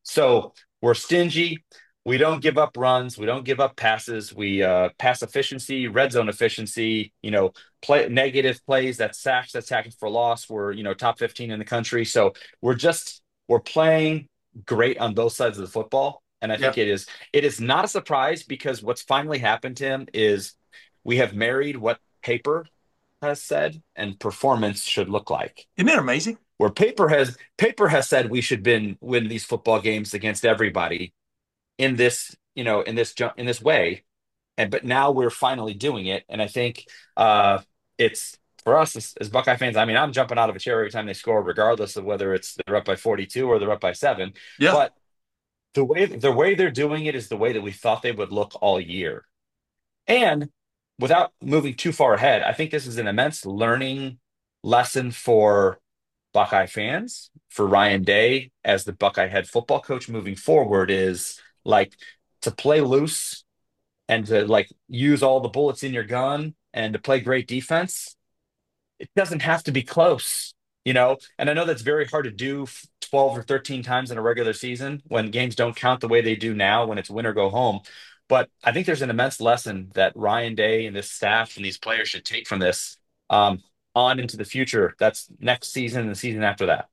So we're stingy. We don't give up runs. We don't give up passes. We uh, pass efficiency, red zone efficiency, you know, play negative plays, that's sacks, that's tackles for loss. We're, you know, top fifteen in the country. So we're just, we're playing great on both sides of the football. And I Yeah. think it is, it is not a surprise because what's finally happened to him is we have married what paper has said and performance should look like Isn't that amazing? where paper has paper has said we should been win these football games against everybody in this you know in this ju- in this way, and but now we're finally doing it, and I think uh it's for us as, as Buckeye fans. I mean, I'm jumping out of a chair every time they score, regardless of whether it's they're up by forty-two or they're up by seven. Yeah. But the way the way they're doing it is the way that we thought they would look all year, and without moving too far ahead, I think this is an immense learning lesson for Buckeye fans, for Ryan Day as the Buckeye head football coach moving forward is like to play loose and to like use all the bullets in your gun and to play great defense. It doesn't have to be close, you know? And I know that's very hard to do twelve or thirteen times in a regular season when games don't count the way they do now when it's win or go home. But I think there's an immense lesson that Ryan Day and this staff and these players should take from this. Um, on into the future. That's next season and the season after that.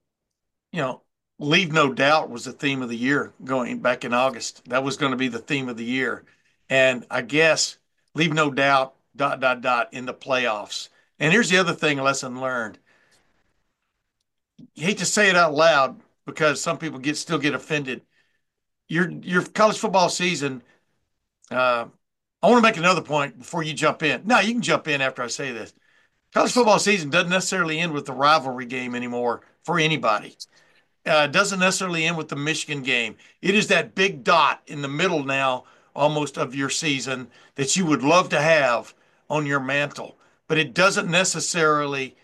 You know, leave no doubt was the theme of the year going back in August. That was going to be the theme of the year. And I guess leave no doubt, dot, dot, dot, in the playoffs. And here's the other thing, lesson learned. You hate to say it out loud because some people get still get offended. Your your college football season. Uh, I want to make another point before you jump in. No, you can jump in after I say this. College football season doesn't necessarily end with the rivalry game anymore for anybody. Uh, it doesn't necessarily end with the Michigan game. It is that big dot in the middle now almost of your season that you would love to have on your mantle, but it doesn't necessarily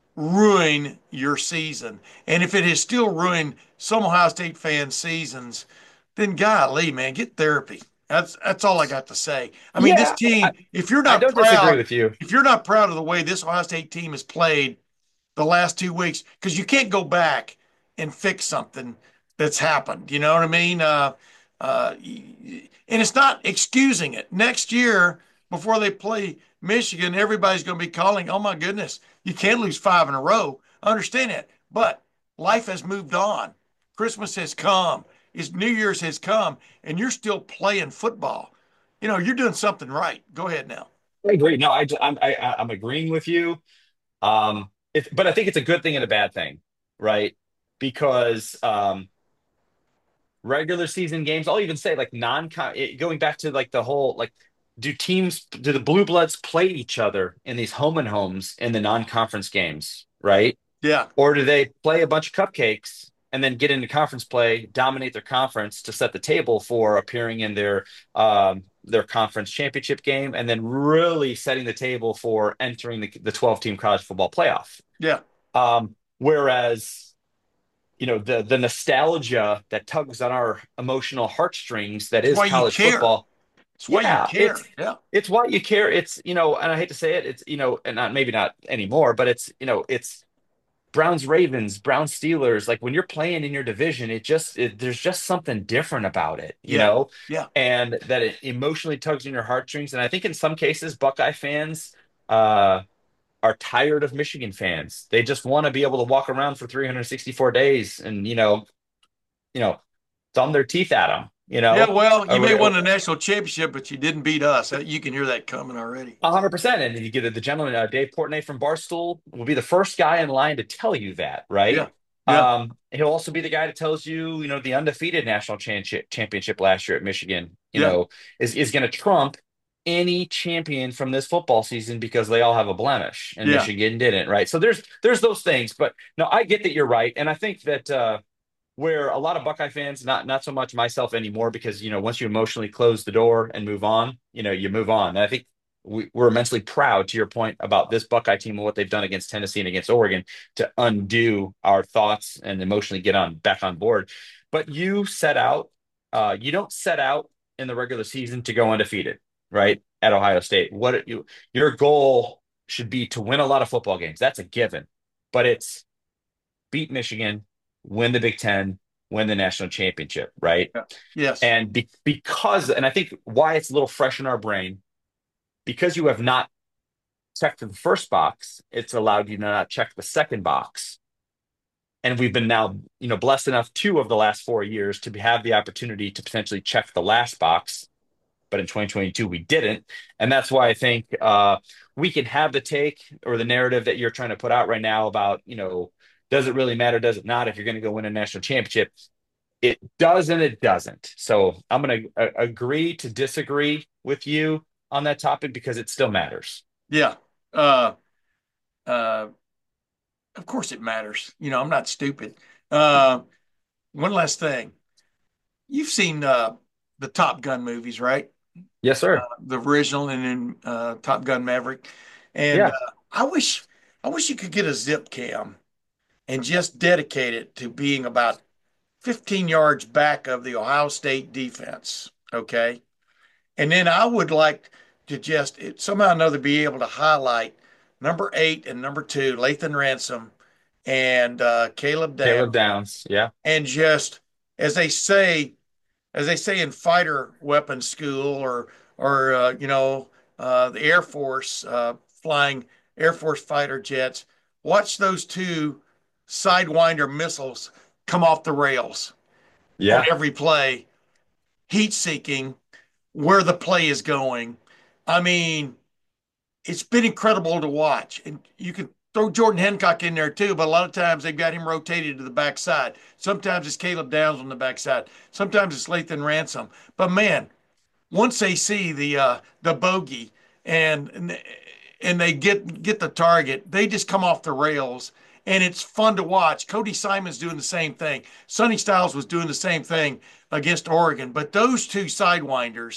ruin your season. And if it has still ruined some Ohio State fans' seasons, then golly, man, get therapy. That's that's all I got to say. I mean, this Yeah, I, team, if you're I not don't disagree proud, with you. if you're not proud of the way this Ohio State team has played the last two weeks, because you can't go back and fix something that's happened. You know what I mean? Uh, uh, and it's not excusing it. Next year, before they play Michigan, everybody's going to be calling, oh my goodness, you can't lose five in a row. I understand it, but life has moved on. Christmas has come. It's New Year's has come, and you're still playing football. You know, you're doing something right. Go ahead now. I agree. No, I, I'm I, I'm agreeing with you. Um, if, but I think it's a good thing and a bad thing, right? Because um, regular season games, I'll even say like non going back to like the whole like, do teams do the Blue Bloods play each other in these home and homes in the non-conference games, right? Yeah, Or do they play a bunch of cupcakes and then get into conference play, dominate their conference to set the table for appearing in their um, their conference championship game, and then really setting the table for entering the, the twelve team college football playoff? yeah. Um, whereas, you know, the the nostalgia that tugs on our emotional heartstrings that That's is why you college care. football, That's why you yeah, care. it's Yeah, it's why you care. It's, you know, and I hate to say it, it's, you know, and not maybe not anymore, but it's, you know, it's Browns, Ravens, Browns, Steelers. Like when you're playing in your division, it just it, there's just something different about it, you yeah, know, yeah, and that it emotionally tugs on your heartstrings. And I think in some cases, Buckeye fans uh, are tired of Michigan fans. They just want to be able to walk around for three hundred sixty-four days and, you know, you know, thumb their teeth at them, you yeah. know, Well, you or may whatever. win a national championship, but you didn't beat us. You can hear that coming already. A hundred percent. And you get the gentleman, uh, Dave Portnoy from Barstool will be the first guy in line to tell you that, right? Yeah, yeah, Um, he'll also be the guy that tells you, you know, the undefeated national championship championship last year at Michigan, you yeah, know, is, is going to trump any champion from this football season because they all have a blemish and yeah, Michigan didn't, right? So there's there's those things, but no, I get that you're right. And I think that uh where a lot of Buckeye fans, not not so much myself anymore, because you know once you emotionally close the door and move on, you know you move on. And I think we, we're immensely proud, to your point about this Buckeye team and what they've done against Tennessee and against Oregon, to undo our thoughts and emotionally get on back on board. But you set out, uh, you don't set out in the regular season to go undefeated, right? At Ohio State, what you your goal should be to win a lot of football games. That's a given, but it's beat Michigan, win the Big Ten, win the national championship, right? yeah. Yes, And be- because, and I think why it's a little fresh in our brain, because you have not checked the first box, it's allowed you to not check the second box. And we've been now, you know, blessed enough two of the last four years to have the opportunity to potentially check the last box. But in twenty twenty-two, we didn't. And that's why I think uh, we can have the take or the narrative that you're trying to put out right now about, you know, does it really matter? Does it not? If you're going to go win a national championship, it does and it doesn't. So I'm going to uh, agree to disagree with you on that topic because it still matters. yeah. Uh, uh, of course it matters. You know, I'm not stupid. Uh, one last thing. You've seen uh, the Top Gun movies, right? Yes, sir. The original and then uh, Top Gun Maverick. And Yeah. uh, I wish, I wish you could get a zip cam and just dedicate it to being about fifteen yards back of the Ohio State defense. Okay. And then I would like to just somehow or another be able to highlight number eight and number two, Lathan Ransom and uh, Caleb Down, Caleb Downs. Yeah. and just as they say, as they say in fighter weapons school, or or uh, you know uh, the Air Force uh, flying Air Force fighter jets, watch those two Sidewinder missiles come off the rails on Yeah. every play, heat seeking where the play is going. I mean, it's been incredible to watch. And you can throw Jordan Hancock in there too, but a lot of times they've got him rotated to the backside. Sometimes it's Caleb Downs on the backside. Sometimes it's Lathan Ransom. But man, once they see the uh, the bogey and and they get get the target, they just come off the rails. And it's fun to watch. Cody Simon's doing the same thing. Sonny Styles was doing the same thing against Oregon. But those two sidewinders,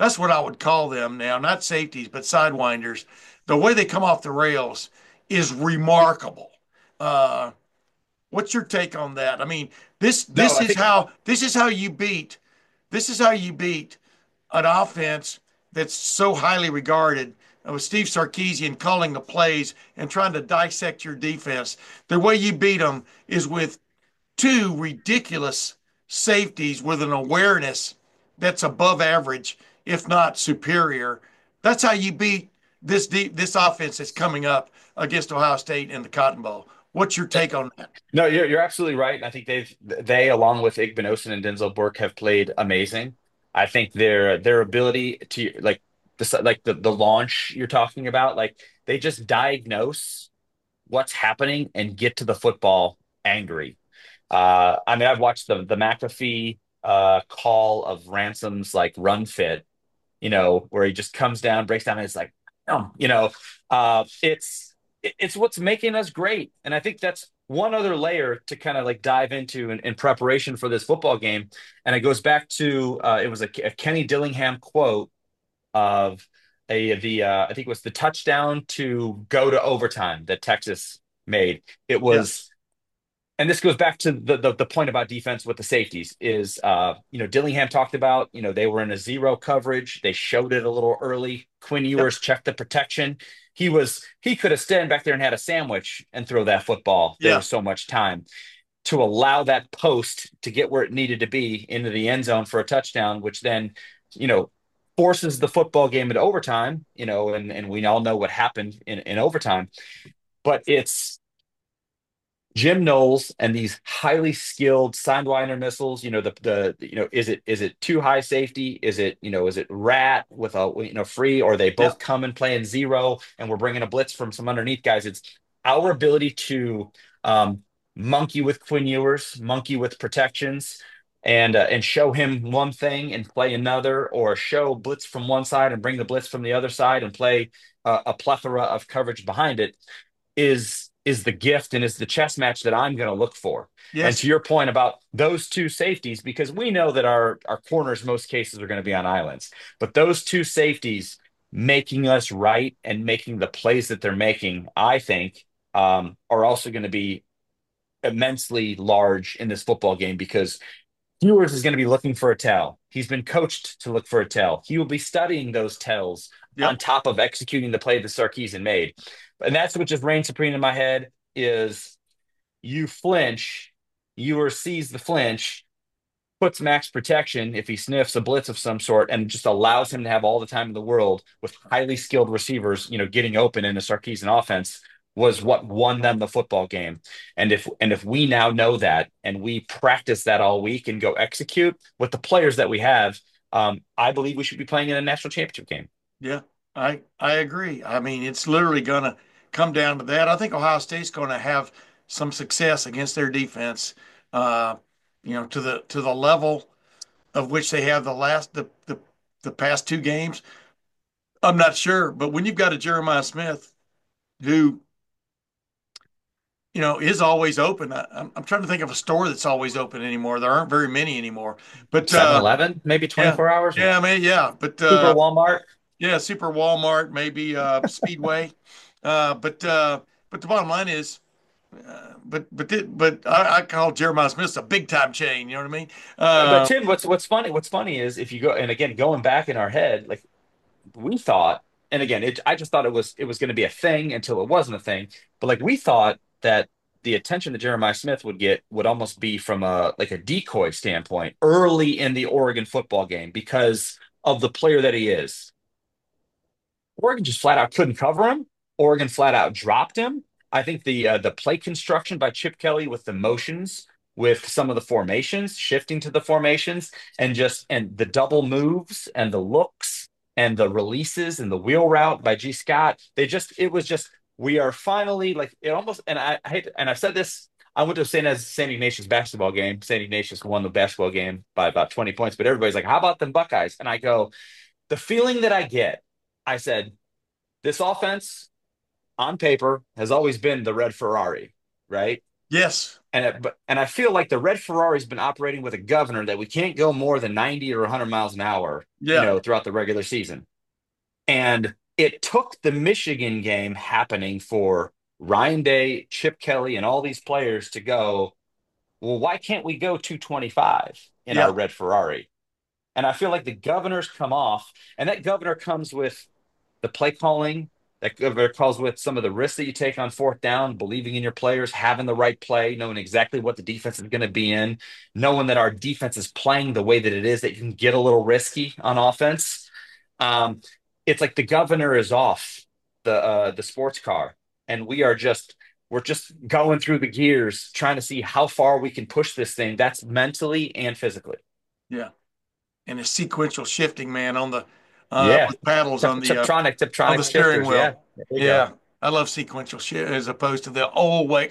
That's what I would call them now, not safeties, but sidewinders. The way they come off the rails is remarkable. Uh, what's your take on that? I mean, this No, this I is think how this is how you beat this is how you beat an offense that's so highly regarded, uh, with Steve Sarkisian calling the plays and trying to dissect your defense. The way you beat them is with two ridiculous safeties with an awareness that's above average, if not superior. That's how you beat this deep, this offense that's coming up against Ohio State in the Cotton Bowl. What's your take on that? no, you're you're absolutely right. And I think they've they along with Igbinosun and Denzel Burke have played amazing. I think their their ability to like the like the the launch you're talking about, like they just diagnose what's happening and get to the football angry. Uh, I mean, I've watched the the McAfee uh, call of Ransom's like run fit, you know, where he just comes down, breaks down, and it's like, um, you know, uh, it's it's what's making us great, and I think that's one other layer to kind of like dive into in, in preparation for this football game, and it goes back to uh, it was a, a Kenny Dillingham quote of a the uh, I think it was the touchdown to go to overtime that Texas made. It Yes. was and this goes back to the, the the point about defense with the safeties is uh you know Dillingham talked about you know they were in a zero coverage, they showed it a little early. Quinn Yep. Ewers checked the protection. He was he could have stand back there and had a sandwich and throw that football. There Yeah. was so much time to allow that post to get where it needed to be into the end zone for a touchdown, which then you know forces the football game into overtime. You know and and we all know what happened in in overtime, but it's Jim Knowles and these highly skilled Sidewinder missiles, you know, the the you know, is it is it too high safety? Is it, you know, is it rat with a you know free, or they both Yep. come and play in zero and we're bringing a blitz from some underneath guys? It's our ability to um, monkey with Quinn Ewers, monkey with protections, and uh, and show him one thing and play another, or show blitz from one side and bring the blitz from the other side and play uh, a plethora of coverage behind it is is the gift and is the chess match that I'm going to look for. And to Yes. your point about those two safeties, because we know that our our corners most cases are going to be on islands, but those two safeties making us right and making the plays that they're making, I think, um, are also going to be immensely large in this football game because Ewers is going to be looking for a tell. He's been coached to look for a tell. He will be studying those tells on Yep. top of executing the play that Sarkisian made. And that's what just reigns supreme in my head is you flinch, Ewers sees the flinch, puts max protection if he sniffs a blitz of some sort, and just allows him to have all the time in the world with highly skilled receivers, you know, getting open in the Sarkisian offense was what won them the football game. And if and if we now know that and we practice that all week and go execute with the players that we have, um, I believe we should be playing in a national championship game. Yeah. I I agree. I mean, it's literally going to come down to that. I think Ohio State's going to have some success against their defense. Uh, you know, to the to the level of which they have the last the the, the past two games. I'm not sure, but when you've got a Jeremiah Smith who, you know, is always open. I, I'm, I'm trying to think of a store that's always open anymore. There aren't very many anymore. But Seven uh, Eleven, maybe yeah, twenty-four hours. yeah, I mean, yeah. But Super uh, Walmart. yeah, Super Walmart, maybe uh, Speedway. Uh, but uh, but the bottom line is, uh, but but th- but I, I call Jeremiah Smith a big time chain. You know what I mean? But, but Uh, Tim, what's what's funny? What's funny is if you go and again going back in our head, like we thought, and again, it, I just thought it was it was going to be a thing until it wasn't a thing. But like we thought that the attention that Jeremiah Smith would get would almost be from a like a decoy standpoint early in the Oregon football game because of the player that he is. Oregon just flat out couldn't cover him. Oregon flat out dropped him. I think the uh, the play construction by Chip Kelly with the motions, with some of the formations, shifting to the formations, and just and the double moves and the looks and the releases and the wheel route by G. Scott. They just it was just we are finally like it almost and I, I hate and I said this. I went to Saint as Saint Ignatius basketball game. Saint Ignatius won the basketball game by about twenty points, but everybody's like, "How about them Buckeyes?" And I go, the feeling that I get, I said, this offense on paper has always been the red Ferrari, right? Yes. And it, but and I feel like the red Ferrari's been operating with a governor that we can't go more than ninety or one hundred miles an hour, you Yeah. know, throughout the regular season. And it took the Michigan game happening for Ryan Day, Chip Kelly, and all these players to go, well, why can't we go two twenty-five in our Yeah. red Ferrari? And I feel like the governor's come off, and that governor comes with the play calling, that governor calls with some of the risks that you take on fourth down, believing in your players, having the right play, knowing exactly what the defense is going to be in, knowing that our defense is playing the way that it is, that you can get a little risky on offense. Um, it's like the governor is off the uh, the sports car, and we are just we're just going through the gears, trying to see how far we can push this thing. That's mentally and physically. Yeah. And a sequential shifting, man, on the uh, Yeah, with paddles Tip- on the uh, Tiptronic, on the Tiptronic steering shifters. Yeah, wheel. there you go. Yeah, I love sequential shit as opposed to the old way.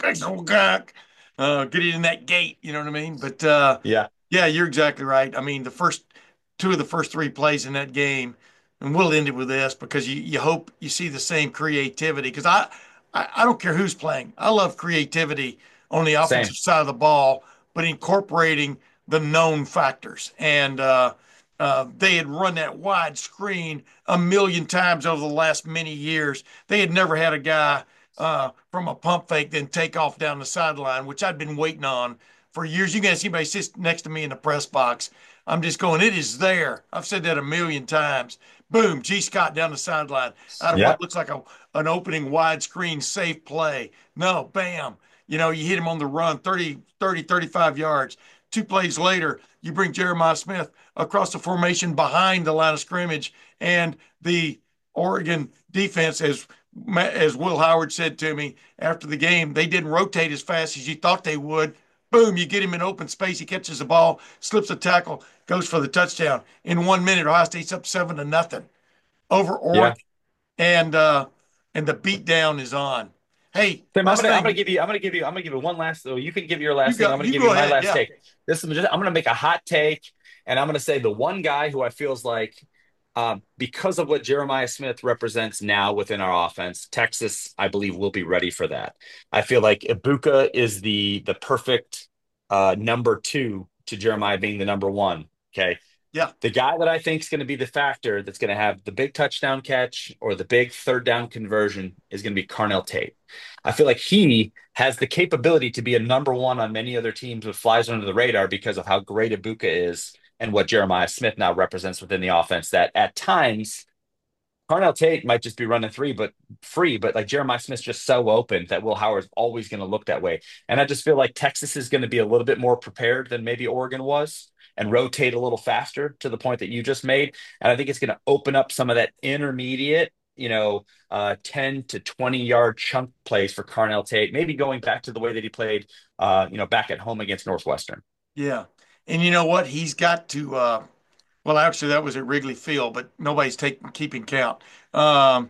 Uh, get it in that gate. You know what I mean? But uh, Yeah, yeah, you're exactly right. I mean, the first two of the first three plays in that game, and we'll end it with this because you, you hope you see the same creativity. Because I, I I don't care who's playing. I love creativity on the same. offensive side of the ball, but incorporating the known factors. And uh, uh, they had run that wide screen a million times over the last many years. They had never had a guy uh, from a pump fake then take off down the sideline, which I'd been waiting on for years. You guys see anybody sits next to me in the press box. I'm just going, it is there. I've said that a million times. Boom, G. Scott down the sideline out of Yeah, what looks like a, an opening widescreen safe play. No, bam. You know, you hit him on the run thirty, thirty, thirty-five yards. Two plays later, you bring Jeremiah Smith across the formation behind the line of scrimmage, and the Oregon defense, as as Will Howard said to me after the game, they didn't rotate as fast as you thought they would. Boom, you get him in open space. He catches the ball, slips a tackle, goes for the touchdown. In one minute, Ohio State's up seven to nothing over yeah. Oregon, and uh, and the beat down is on. Hey, Tim, I'm last gonna I'm gonna thing, give you I'm gonna give you I'm gonna give you one last. So you can give your you last thing. I'm got gonna you give you go my ahead. last Yeah, take. This is just, I'm gonna make a hot take, and I'm gonna say the one guy who I feels like, um, because of what Jeremiah Smith represents now within our offense, Texas, I believe, will be ready for that. I feel like Ibuka is the the perfect uh, number two to Jeremiah being the number one. Okay, yeah, the guy that I think is going to be the factor that's going to have the big touchdown catch or the big third down conversion is going to be Carnell Tate. I feel like he has the capability to be a number one on many other teams with flies under the radar because of how great Ibuka is and what Jeremiah Smith now represents within the offense. That at times Carnell Tate might just be running three, but free, but like Jeremiah Smith's just so open that Will Howard's always going to look that way. And I just feel like Texas is going to be a little bit more prepared than maybe Oregon was and rotate a little faster to the point that you just made. And I think it's going to open up some of that intermediate, you know, uh, ten to twenty yard chunk plays for Carnell Tate, maybe going back to the way that he played, uh, you know, back at home against Northwestern. yeah. And you know what? He's got to. Uh, well, actually, that was at Wrigley Field, but nobody's taking keeping count. Um,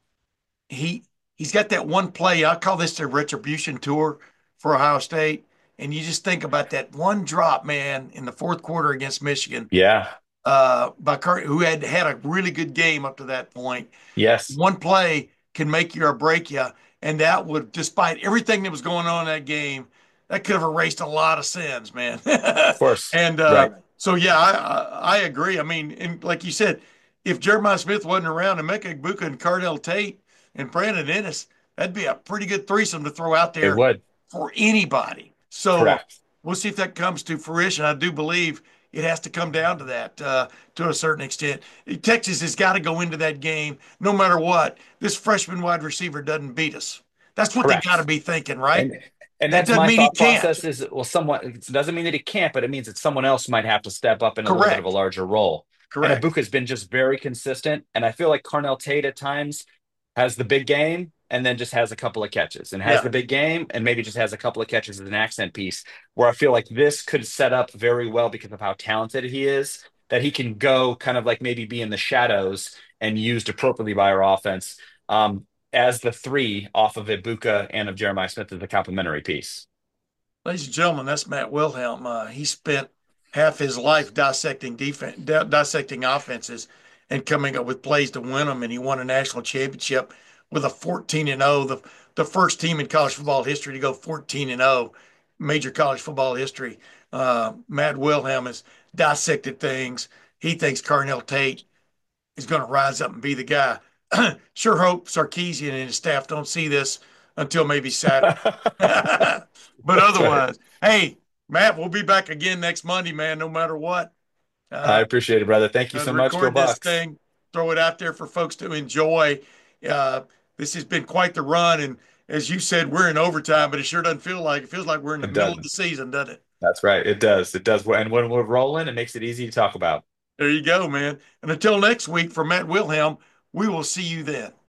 he he's got that one play. I call this the retribution tour for Ohio State. And you just think about that one drop, man, in the fourth quarter against Michigan, Yeah. uh, by Kurt, who had had a really good game up to that point. Yes. One play can make you or break you, and that would, despite everything that was going on in that game, that could have erased a lot of sins, man. Of course. and uh, Right. so, yeah, I, I I agree. I mean, and like you said, if Jeremiah Smith wasn't around, and Emeka Egbuka and Cardell Tate and Brandon Ennis, that'd be a pretty good threesome to throw out It there would. for anybody. So uh, Correct. we'll see if that comes to fruition. I do believe it has to come down to that uh, to a certain extent. Texas has got to go into that game no matter what. This freshman wide receiver doesn't beat us. That's what they got to Correct. be thinking, right? And and That that's doesn't my mean he thought can't. process is, well, someone, it doesn't mean that he can't, but it means that someone else might have to step up in a little bit of a Correct. larger role. And Correct. Ibuka's been just very consistent. And I feel like Carnell Tate at times has the big game and then just has a couple of catches and has Yeah. the big game and maybe just has a couple of catches as an accent piece where I feel like this could set up very well because of how talented he is, that he can go kind of like maybe be in the shadows and used appropriately by our offense, um, as the three off of Ibuka and of Jeremiah Smith as the complementary piece. Ladies and gentlemen, that's Matt Wilhelm. Uh, he spent half his life dissecting defense, di- dissecting offenses, and coming up with plays to win them. And he won a national championship with a fourteen and oh, the the first team in college football history to go fourteen and oh, major college football history. Uh, Matt Wilhelm has dissected things. He thinks Carnell Tate is going to rise up and be the guy. Sure hope Sarkisian and his staff don't see this until maybe Saturday. But otherwise, right. Hey, Matt, we'll be back again next Monday, man, no matter what. Uh, I appreciate it, brother. Thank you so much. Record this thing, throw it out there for folks to enjoy. Uh, this has been quite the run. And as you said, we're in overtime, but it sure doesn't feel like it. Feels like we're in the it middle doesn't. of the season, doesn't it? That's right. It does. It does. And when we're rolling, it makes it easy to talk about. There you go, man. And until next week, for Matt Wilhelm, we will see you then.